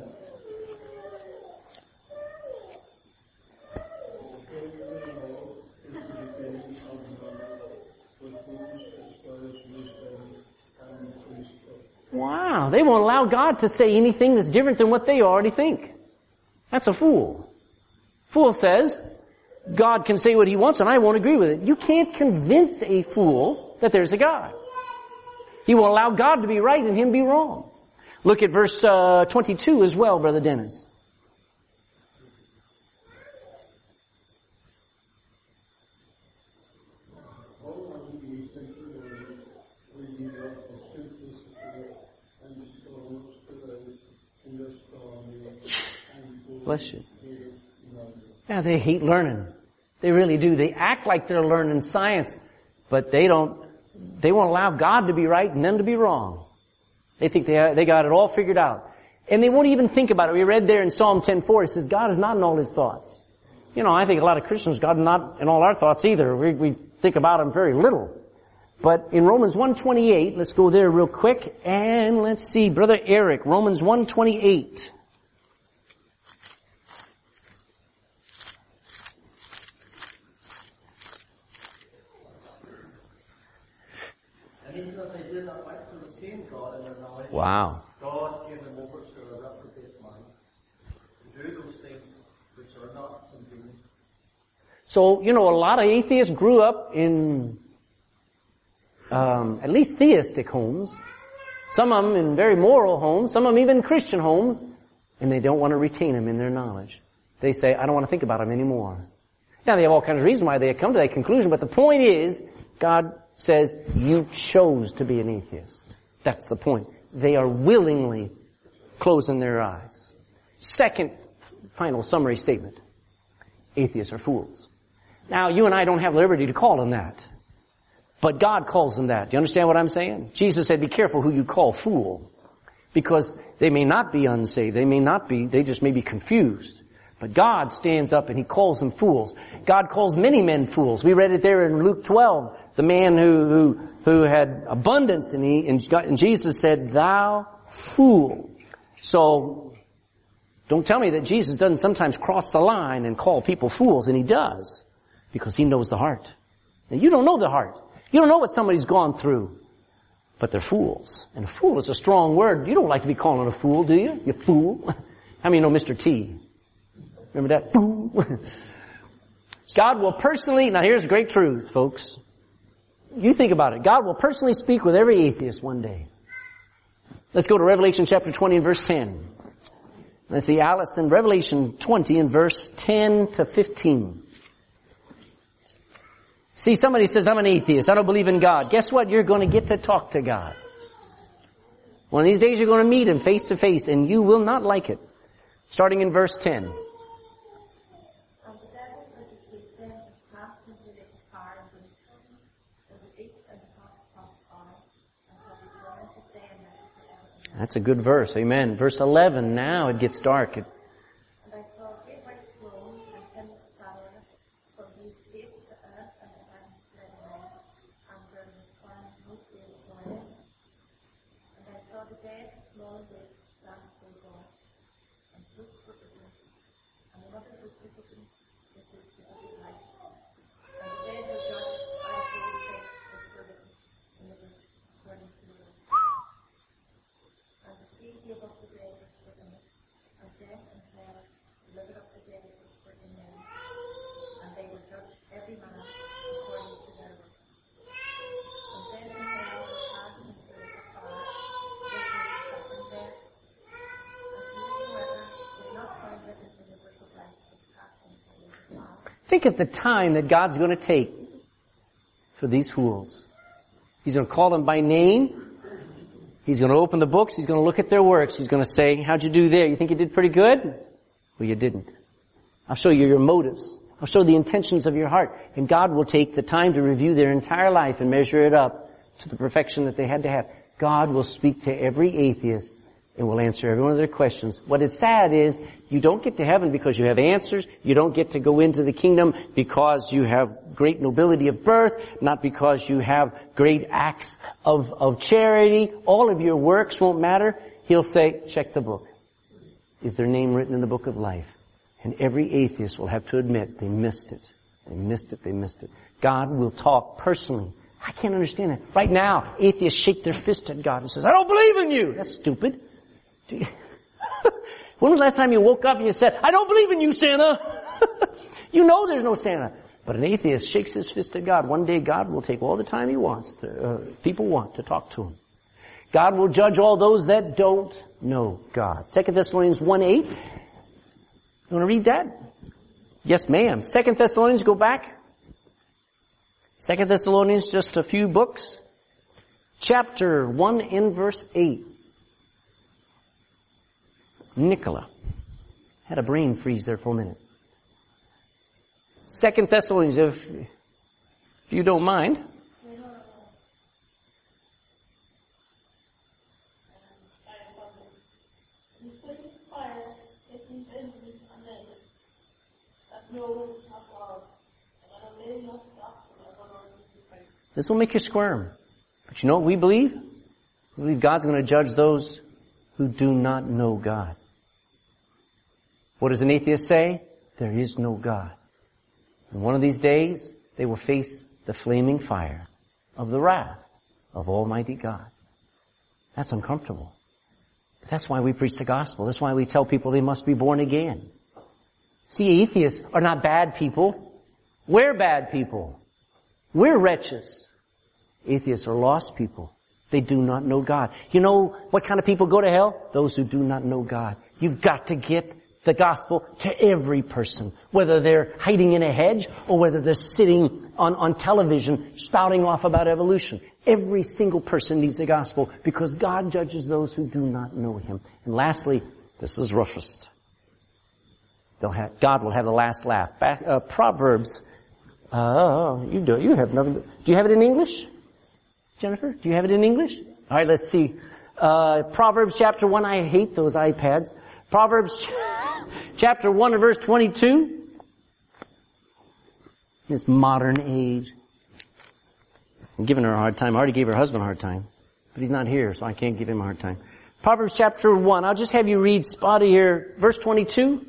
Wow, they won't allow God to say anything that's different than what they already think. That's a fool. Fool says, God can say what He wants and I won't agree with it. You can't convince a fool that there's a God. He won't allow God to be right and him be wrong. Look at verse uh, twenty-two as well, Brother Dennis. Bless you. Yeah, they hate learning. They really do. They act like they're learning science, but they don't, they won't allow God to be right and them to be wrong. They think they, they got it all figured out. And they won't even think about it. We read there in Psalm ten four, it says, God is not in all His thoughts. You know, I think a lot of Christians, God is not in all our thoughts either. We, we think about Him very little. But in Romans one twenty-eight, let's go there real quick, and let's see, Brother Eric, Romans one twenty-eight. Wow. God gave them over to a reprobate mind to do those things which are not convenient. So, you know, a lot of atheists grew up in um, at least theistic homes. Some of them in very moral homes. Some of them even Christian homes. And they don't want to retain them in their knowledge. They say, I don't want to think about them anymore. Now, they have all kinds of reasons why they come to that conclusion. But the point is, God says, you chose to be an atheist. That's the point. They are willingly closing their eyes. Second, final summary statement. Atheists are fools. Now, you and I don't have liberty to call them that. But God calls them that. Do you understand what I'm saying? Jesus said, be careful who you call fool. Because they may not be unsaved. They may not be, they just may be confused. But God stands up and He calls them fools. God calls many men fools. We read it there in Luke twelve. The man who, who, who had abundance, and he, and, God, and Jesus said, thou fool. So, don't tell me that Jesus doesn't sometimes cross the line and call people fools, and He does. Because He knows the heart. Now, you don't know the heart. You don't know what somebody's gone through. But they're fools. And a fool is a strong word. You don't like to be calling a fool, do you? You fool. How many know Mister T? Remember that? Fool. God will personally, now here's a great truth, folks. You think about it. God will personally speak with every atheist one day. Let's go to Revelation chapter twenty and verse ten. Let's see, Alice, in Revelation twenty and verse ten to fifteen. See, somebody says, I'm an atheist. I don't believe in God. Guess what? You're going to get to talk to God. One of these days you're going to meet Him face to face, and you will not like it. Starting in verse ten. That's a good verse. Amen. Verse eleven, now it gets dark. It, and I saw a great white throne and ten stars, from whose face the earth and the heavens fled away, and there was found no place for it. And I saw the dead, small and great, stand before God, and books were opened, and another book was opened, which is the book of life. And the dead were judged by those things which were written in the book according to the law. And the sea gave up the dead which were in it, and death and hell delivered up the dead which were in them, and they were judged every man according to their works. And death and hell were cast into the lake of fire. This was the second death. And whosoever was not found written in the book of life was cast into the lake of fire. think of the time that God's going to take for these fools. He's going to call them by name. He's going to open the books. He's going to look at their works. He's going to say, how'd you do there? You think you did pretty good? Well, you didn't. I'll show you your motives. I'll show the intentions of your heart. And God will take the time to review their entire life and measure it up to the perfection that they had to have. God will speak to every atheist and will answer every one of their questions. What is sad is you don't get to heaven because you have answers. You don't get to go into the kingdom because you have great nobility of birth, not because you have great acts of, of charity. All of your works won't matter. He'll say, check the book. Is their name written in the book of life? And every atheist will have to admit they missed it. They missed it. They missed it. God will talk personally. I can't understand it. Right now, atheists shake their fist at God and says, I don't believe in you. That's stupid. You when was the last time you woke up and you said, I don't believe in you, Santa? You know there's no Santa. But an atheist shakes his fist at God. One day God will take all the time He wants, to, uh, people want to talk to Him. God will judge all those that don't know God. Second Thessalonians one eight. You want to read that? Yes, ma'am. Second Thessalonians, go back. Second Thessalonians, just a few books. Chapter one in verse eight. Nicola. Had a brain freeze there for a minute. Second Thessalonians, if, if you don't mind. This will make you squirm. But you know what we believe? We believe God's going to judge those who do not know God. What does an atheist say? There is no God. And one of these days, they will face the flaming fire of the wrath of Almighty God. That's uncomfortable. But that's why we preach the gospel. That's why we tell people they must be born again. See, atheists are not bad people. We're bad people. We're wretches. Atheists are lost people. They do not know God. You know what kind of people go to hell? Those who do not know God. You've got to get the gospel to every person, whether they're hiding in a hedge or whether they're sitting on, on television spouting off about evolution. Every single person needs the gospel because God judges those who do not know Him. And lastly, this is roughest. They'll have, God will have the last laugh. Back, uh, Proverbs, uh, you do, you have nothing, do you have it in English? Jennifer, do you have it in English? Alright, let's see. Uh, Proverbs chapter one, I hate those iPads. Proverbs chapter one and verse twenty-two. This modern age. I'm giving her a hard time. I already gave her husband a hard time. But he's not here, so I can't give him a hard time. Proverbs chapter one. I'll just have you read spotty here. Verse twenty-two.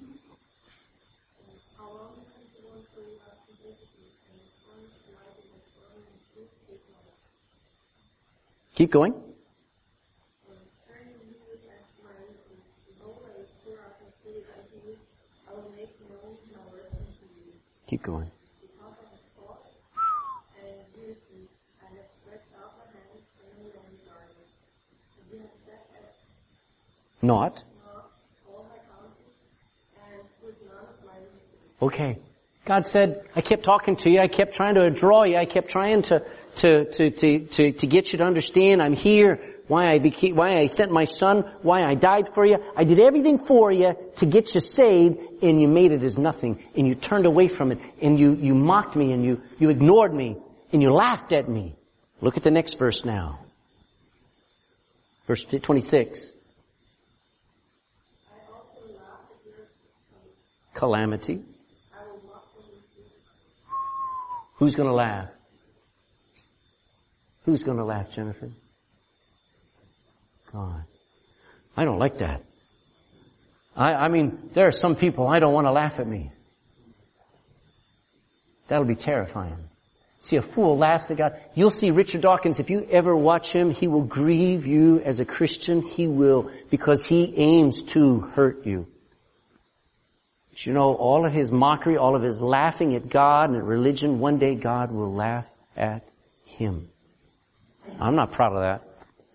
Keep going. Keep going. Not. Okay. God said, I kept talking to you. I kept trying to draw you. I kept trying to, to, to, to, to, to get you to understand I'm here. Why I became, why I sent my son. Why I died for you. I did everything for you to get you saved, and you made it as nothing. And you turned away from it. And you, you mocked me, and you, you ignored me. And you laughed at me. Look at the next verse now. Verse twenty-six. Calamity. Who's going to laugh? Who's going to laugh, Jennifer? God. I don't like that. I, I mean, there are some people I don't want to laugh at me. That'll be terrifying. See, a fool laughs at God. You'll see Richard Dawkins, if you ever watch him, he will grieve you as a Christian. He will, because he aims to hurt you. But you know, all of his mockery, all of his laughing at God and at religion, one day God will laugh at him. I'm not proud of that.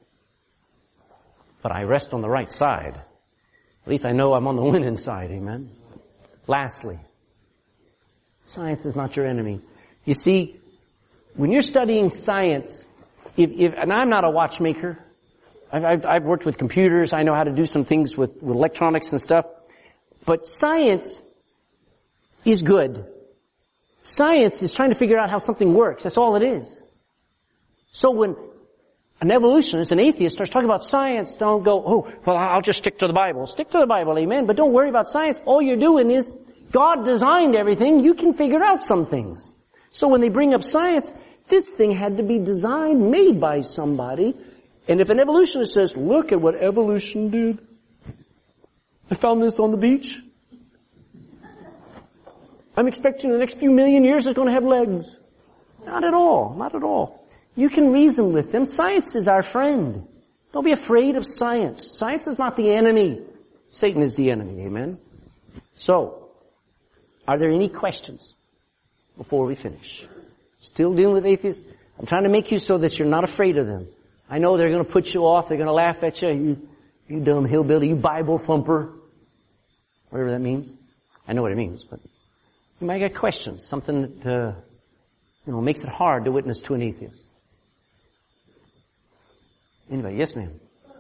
But I rest on the right side. At least I know I'm on the winning side, amen? Lastly, science is not your enemy. You see, when you're studying science, if, if and I'm not a watchmaker, I've, I've, I've worked with computers, I know how to do some things with, with electronics and stuff, but science is good. Science is trying to figure out how something works. That's all it is. So when an evolutionist, an atheist starts talking about science, don't go, oh, well, I'll just stick to the Bible. Stick to the Bible, amen, but don't worry about science. All you're doing is, God designed everything, you can figure out some things. So when they bring up science, this thing had to be designed, made by somebody. And if an evolutionist says, look at what evolution did. I found this on the beach. I'm expecting the next few million years it's going to have legs. Not at all, not at all. You can reason with them. Science is our friend. Don't be afraid of science. Science is not the enemy. Satan is the enemy, amen? So, are there any questions before we finish? Still dealing with atheists? I'm trying to make you so that you're not afraid of them. I know they're going to put you off. They're going to laugh at you. You, you dumb hillbilly. You Bible thumper. Whatever that means. I know what it means, but you might get questions. Something that, uh, you know, makes it hard to witness to an atheist. Anyway, yes ma'am.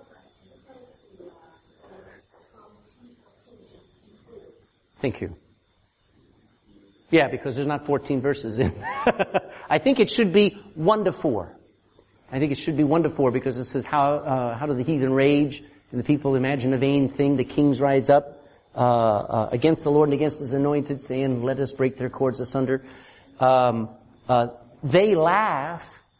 Thank you. Yeah, because there's not fourteen verses in. I think it should be one to four. I think it should be one to four because it says how uh, how do the heathen rage and the people imagine a vain thing. The kings rise up uh, uh against the Lord and against His anointed, saying, "Let us break their cords asunder." Um, uh, they laugh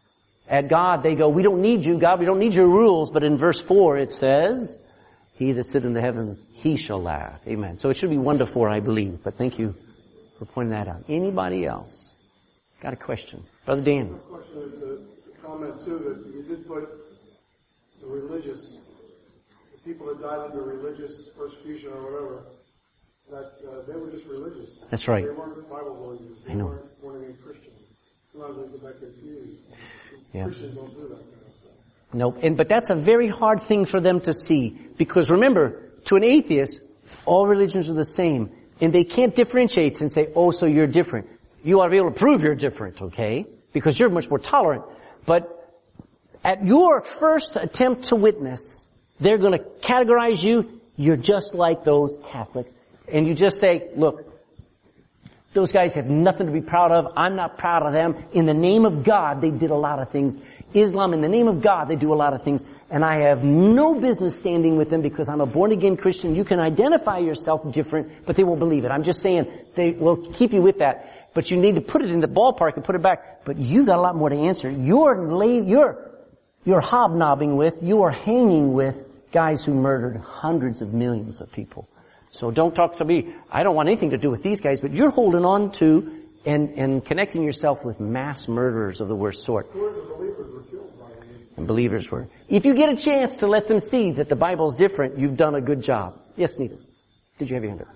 At God, they go, we don't need you, God, we don't need your rules. But in verse four it says, he that sitteth in the heaven, he shall laugh. Amen. So it should be one to four, I believe. But thank you for pointing that out. Anybody else got a question? Brother Dan. My question is a comment too that you did put the religious, the people that died under religious persecution or whatever, that uh, they were just religious. That's right. They weren't Bible believers. They I know. weren't born again Christians. Sometimes they get that confused. Yeah. Christians don't do that kind of stuff. Nope. And, but that's a very hard thing for them to see. Because remember, to an atheist, all religions are the same. And they can't differentiate and say, oh, so you're different. You ought to be able to prove you're different, okay? Because you're much more tolerant. But at your first attempt to witness, they're going to categorize you, you're just like those Catholics. And you just say, look, those guys have nothing to be proud of. I'm not proud of them. In the name of God, they did a lot of things. Islam, in the name of God, they do a lot of things. And I have no business standing with them because I'm a born-again Christian. You can identify yourself different, but they won't believe it. I'm just saying they will keep you with that. But you need to put it in the ballpark and put it back. But you got a lot more to answer. You're, lay, you're, you're hobnobbing with, you are hanging with guys who murdered hundreds of millions of people. So don't talk to me. I don't want anything to do with these guys, but you're holding on to and, and connecting yourself with mass murderers of the worst sort. Who the believers were killed by it? And believers were. If you get a chance to let them see that the Bible's different, you've done a good job. Yes, Nita. Did you have your hand up?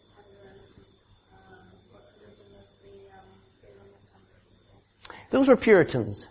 Those were Puritans.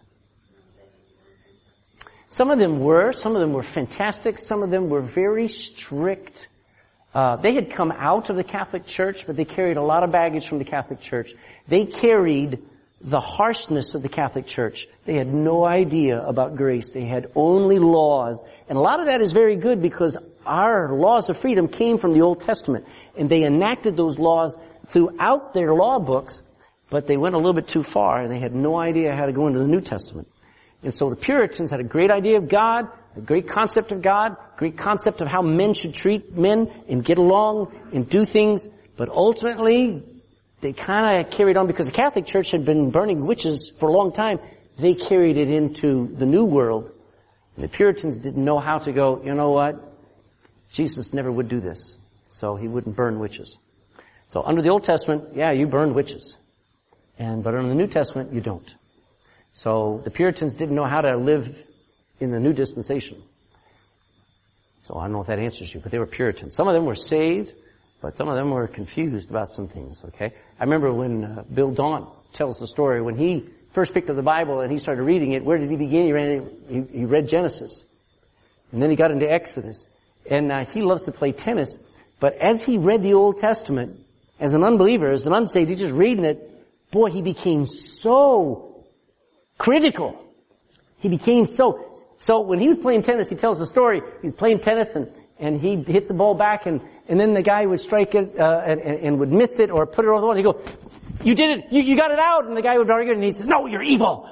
Some of them were. Some of them were fantastic. Some of them were very strict. Uh, they had come out of the Catholic Church, but they carried a lot of baggage from the Catholic Church. They carried the harshness of the Catholic Church. They had no idea about grace. They had only laws. And a lot of that is very good because our laws of freedom came from the Old Testament. And they enacted those laws throughout their law books, but they went a little bit too far and they had no idea how to go into the New Testament. And so the Puritans had a great idea of God, a great concept of God, great concept of how men should treat men and get along and do things. But ultimately, they kind of carried on because the Catholic Church had been burning witches for a long time. They carried it into the New World. And the Puritans didn't know how to go, you know what? Jesus never would do this. So he wouldn't burn witches. So under the Old Testament, yeah, you burned witches. And, but under the New Testament, you don't. So the Puritans didn't know how to live in the new dispensation. So I don't know if that answers you, but they were Puritans. Some of them were saved, but some of them were confused about some things, okay? I remember when uh, Bill Daunt tells the story, when he first picked up the Bible and he started reading it, where did he begin? He, ran, he, he read Genesis. And then he got into Exodus. And uh, he loves to play tennis, but as he read the Old Testament, as an unbeliever, as an unsaved, he's just reading it, boy, he became so critical. He became so, so when he was playing tennis, he tells the story, he was playing tennis and, and he hit the ball back and, and then the guy would strike it, uh, and, and would miss it or put it over the wall. He'd go, you did it, you, you got it out. And the guy would argue and he says, no, you're evil.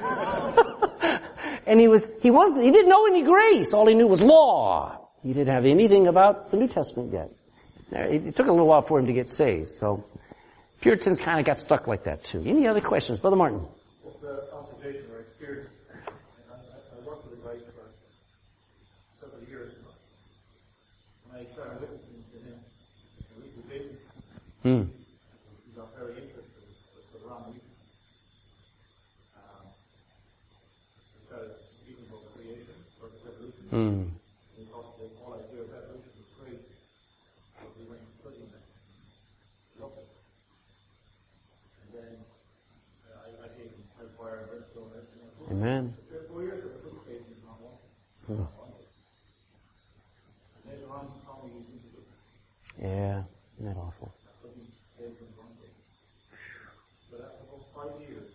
And he was, he wasn't, he didn't know any grace. All he knew was law. He didn't have anything about the New Testament yet. It, it took a little while for him to get saved. So Puritans kind of got stuck like that too. Any other questions? Brother Martin. What's the observation or experience? I, I worked with a guy for several years. When I started witnessing to him on a weekly basis, Hmm. he got very interested with the wrong reason. Um, he started speaking about creation, or evolution. Hmm. He thought the whole idea of evolution was great, but we went studying it. Loved it. And then uh, I, I gave him hellfire and brimstone and everything else. Amen. Three or four years of the faith is not one. Hmm. And later on, he told me he was into it. Yeah. Isn't that awful? So he gave him one thing. But after about five years,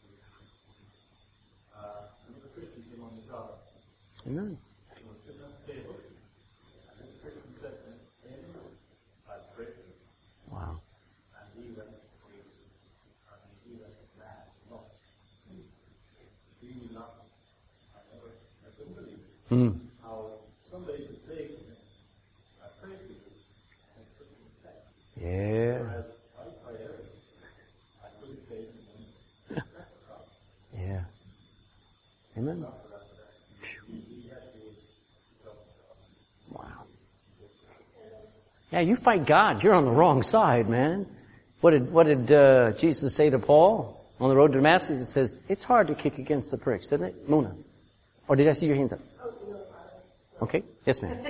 uh, another Christian came on the job. Amen. He was sitting at the table. And this Christian said to him, I prayed for you. Wow. And he went crazy. I mean, he went mad. No. He not. I never, I couldn't believe it. Hmm. How somebody could say to him, I prayed for you. And couldn't accept. Yeah. Whereas I tried everything. I couldn't say to him, Yeah. Yeah, you fight God. You're on the wrong side, man. What did, what did, uh, Jesus say to Paul on the road to Damascus? It says, it's hard to kick against the pricks, isn't it? Mona. Or did I see your hands up? Okay. Yes, ma'am.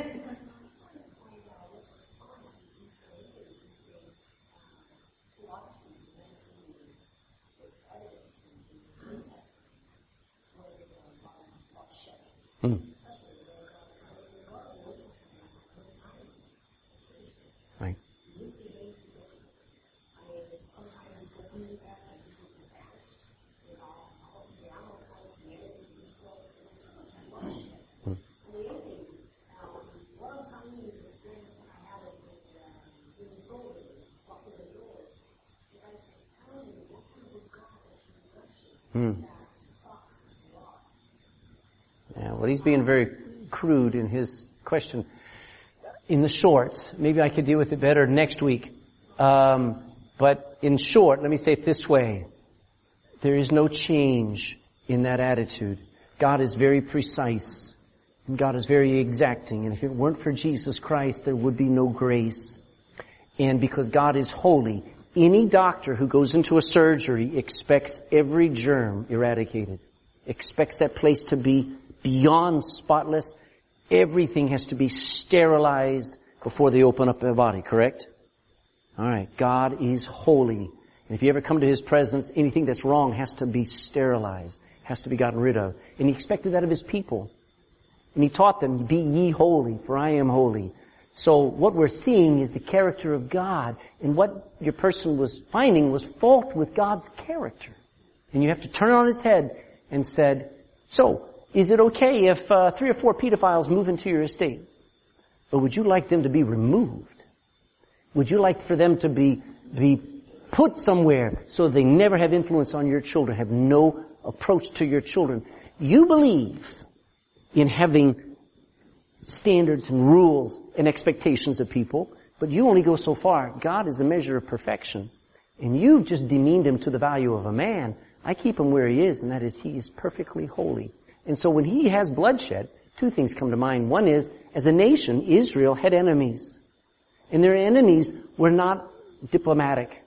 Hmm. Right. Hmm. Hmm. Yeah, well, he's being very crude in his question. In the short, maybe I could deal with it better next week. Um, but in short, let me say it this way. There is no change in that attitude. God is very precise. And God is very exacting. And if it weren't for Jesus Christ, there would be no grace. And because God is holy, any doctor who goes into a surgery expects every germ eradicated. Expects that place to be beyond spotless. Everything has to be sterilized before they open up their body, correct? Alright, God is holy. And if you ever come to His presence, anything that's wrong has to be sterilized, has to be gotten rid of. And He expected that of His people. And He taught them, be ye holy, for I am holy. So what we're seeing is the character of God. And what your person was finding was fault with God's character. And you have to turn it on its head and said, so, is it okay if uh, three or four pedophiles move into your estate? Or would you like them to be removed? Would you like for them to be be put somewhere so they never have influence on your children, have no approach to your children? You believe in having standards and rules and expectations of people, but you only go so far. God is a measure of perfection. And you've just demeaned Him to the value of a man. I keep Him where He is, and that is He is perfectly holy. And so when He has bloodshed, two things come to mind. One is, as a nation, Israel had enemies. And their enemies were not diplomatic.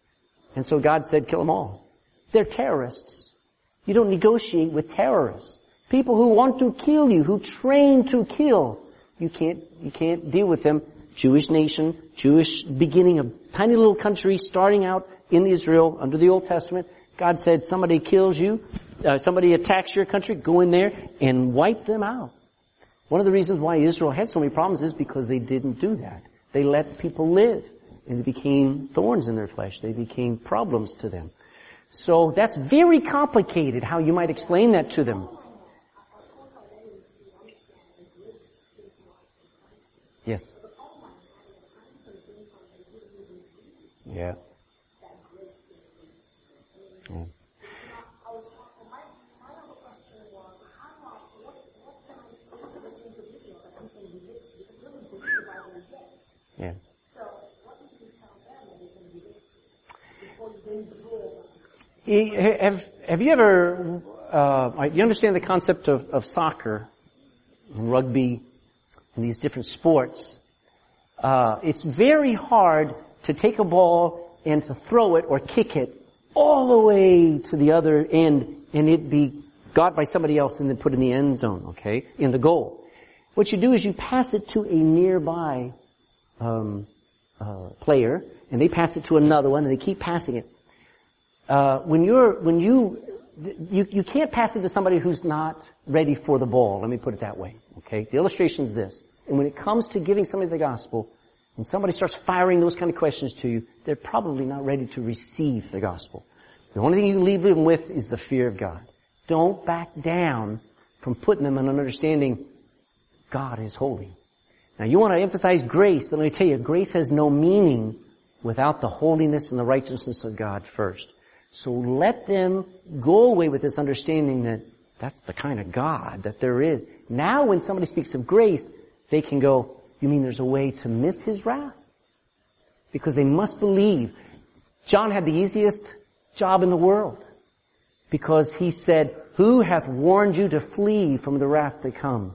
And so God said, kill them all. They're terrorists. You don't negotiate with terrorists. People who want to kill you, who train to kill. You can't, you can't deal with them. Jewish nation, Jewish beginning, a tiny little country starting out in Israel under the Old Testament. God said, somebody kills you, uh, somebody attacks your country, go in there and wipe them out. One of the reasons why Israel had so many problems is because they didn't do that. They let people live, and they became thorns in their flesh. They became problems to them. So that's very complicated how you might explain that to them. Yes. Yeah. Yeah. Yeah. Have, have you ever, uh, you understand the concept of, of soccer and rugby and these different sports? Uh, it's very hard to take a ball and to throw it or kick it all the way to the other end and it be got by somebody else and then put in the end zone, okay, in the goal. What you do is you pass it to a nearby um, uh, player, and they pass it to another one, and they keep passing it. Uh, when you're, when you, you, you can't pass it to somebody who's not ready for the ball. Let me put it that way. Okay, the illustration is this: and when it comes to giving somebody the gospel, and somebody starts firing those kind of questions to you, they're probably not ready to receive the gospel. The only thing you can leave them with is the fear of God. Don't back down from putting them in an understanding God is holy. Now you want to emphasize grace, but let me tell you, grace has no meaning without the holiness and the righteousness of God first. So let them go away with this understanding that that's the kind of God that there is. Now when somebody speaks of grace, they can go, you mean there's a way to miss His wrath? Because they must believe. John had the easiest job in the world because he said, who hath warned you to flee from the wrath to come?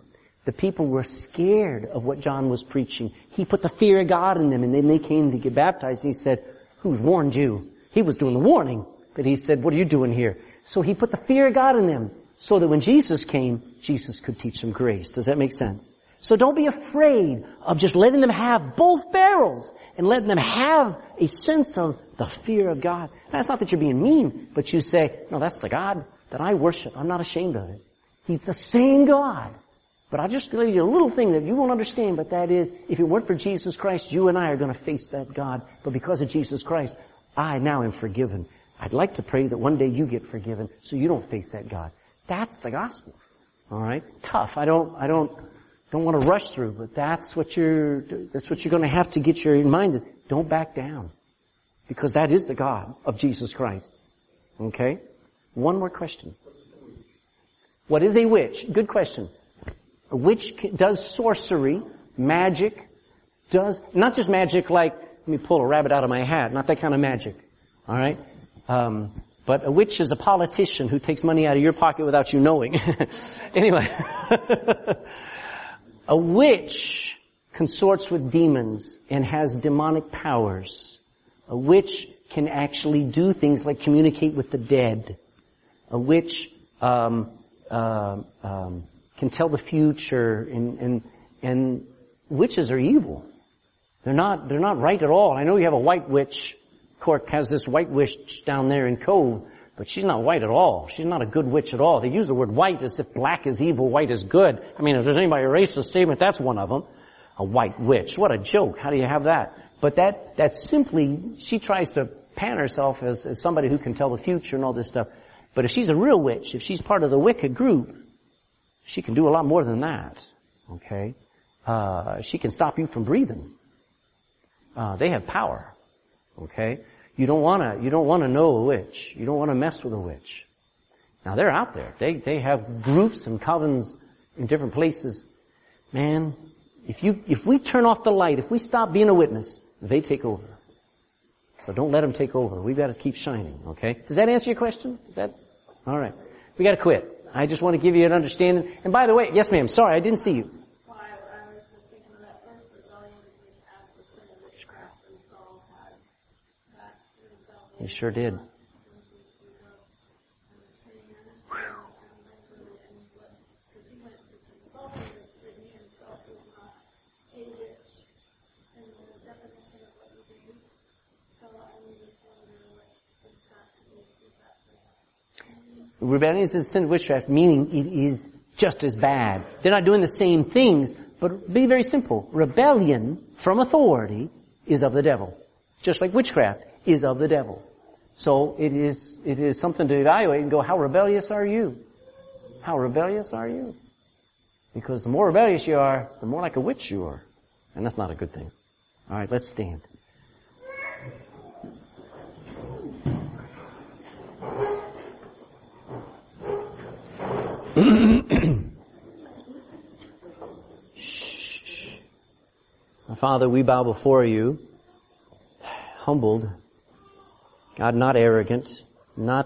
The people were scared of what John was preaching. He put the fear of God in them, and then they came to get baptized, and he said, who's warned you? He was doing the warning, but he said, what are you doing here? So he put the fear of God in them, so that when Jesus came, Jesus could teach them grace. Does that make sense? So don't be afraid of just letting them have both barrels and letting them have a sense of the fear of God. That's not that you're being mean, but you say, no, that's the God that I worship. I'm not ashamed of it. He's the same God. But I'll just give you a little thing that you won't understand, but that is, if it weren't for Jesus Christ, you and I are going to face that God. But because of Jesus Christ, I now am forgiven. I'd like to pray that one day you get forgiven so you don't face that God. That's the gospel. All right? Tough. I don't, I don't, don't want to rush through, but that's what you're, that's what you're going to have to get your mind. Don't back down. Because that is the God of Jesus Christ. Okay? One more question. What is a witch? Good question. A witch does sorcery, magic, does, not just magic like, let me pull a rabbit out of my hat, not that kind of magic. All right? Um, but a witch is a politician who takes money out of your pocket without you knowing. Anyway. A witch consorts with demons and has demonic powers. A witch can actually do things like communicate with the dead. A witch um, uh, um, can tell the future, and, and and witches are evil. They're not they're not right at all. I know you have a white witch. Cork has this white witch down there in Cove, but she's not white at all. She's not a good witch at all. They use the word white as if black is evil, white is good. I mean, if there's anybody who erased the statement, that's one of them. A white witch. What a joke. How do you have that? But that, that's simply, she tries to pan herself as, as somebody who can tell the future and all this stuff. But if she's a real witch, if she's part of the Wicca group, she can do a lot more than that. Okay? Uh, she can stop you from breathing. Uh, they have power. Okay? You don't wanna, you don't wanna know a witch. You don't wanna mess with a witch. Now they're out there. They, they have groups and covens in different places. Man, if you, if we turn off the light, if we stop being a witness, they take over. So don't let them take over. We've got to keep shining, okay? Does that answer your question? Is that, alright. We gotta quit. I just want to give you an understanding. And by the way, yes ma'am, sorry, I didn't see you. Well, I, I was just thinking of that first rebellion between African and witchcraft, and Saul had that rebellion. You sure did. Rebellion is a sin of witchcraft, meaning it is just as bad. They're not doing the same things, but be very simple. Rebellion from authority is of the devil. Just like witchcraft is of the devil. So it is, it is something to evaluate and go, how rebellious are you? How rebellious are you? Because the more rebellious you are, the more like a witch you are. And that's not a good thing. Alright, let's stand. Shh. Father, we bow before you, humbled, God, not arrogant, not,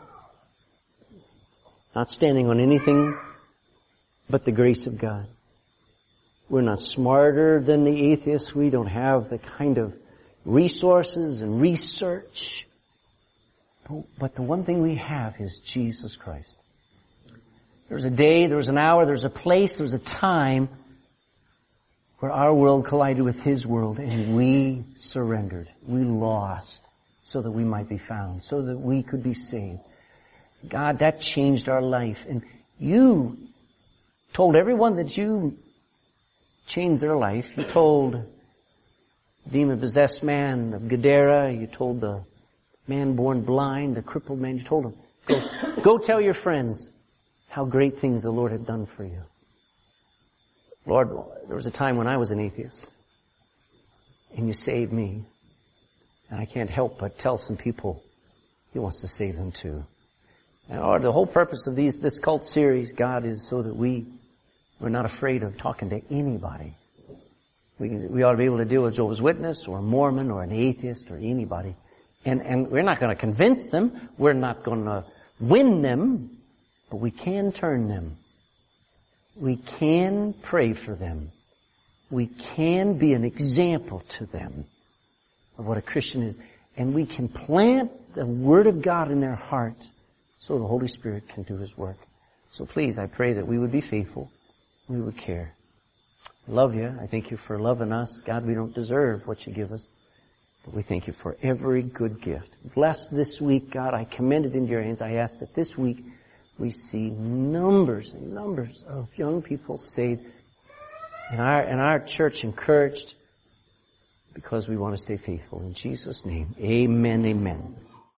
not standing on anything but the grace of God. We're not smarter than the atheists. We don't have the kind of resources and research. But the one thing we have is Jesus Christ. There was a day, there was an hour, there was a place, there was a time where our world collided with His world and we surrendered. We lost so that we might be found, so that we could be saved. God, that changed our life. And you told everyone that you changed their life. You told the demon-possessed man of Gadara. You told the man born blind, the crippled man. You told him, go, go tell your friends how great things the Lord had done for you. Lord, there was a time when I was an atheist, and you saved me. And I can't help but tell some people He wants to save them too. And Lord, the whole purpose of these, this cult series, God, is so that we, we're not afraid of talking to anybody. We, we ought to be able to deal with Jehovah's Witness or a Mormon or an atheist or anybody. And, and we're not going to convince them. We're not going to win them. But we can turn them. We can pray for them. We can be an example to them of what a Christian is. And we can plant the Word of God in their heart so the Holy Spirit can do His work. So please, I pray that we would be faithful. We would care. I love you. I thank you for loving us. God, we don't deserve what you give us. But we thank you for every good gift. Bless this week, God. I commend it into your hands. I ask that this week we see numbers and numbers of young people saved and our, and our church encouraged because we want to stay faithful. In Jesus' name, amen, amen.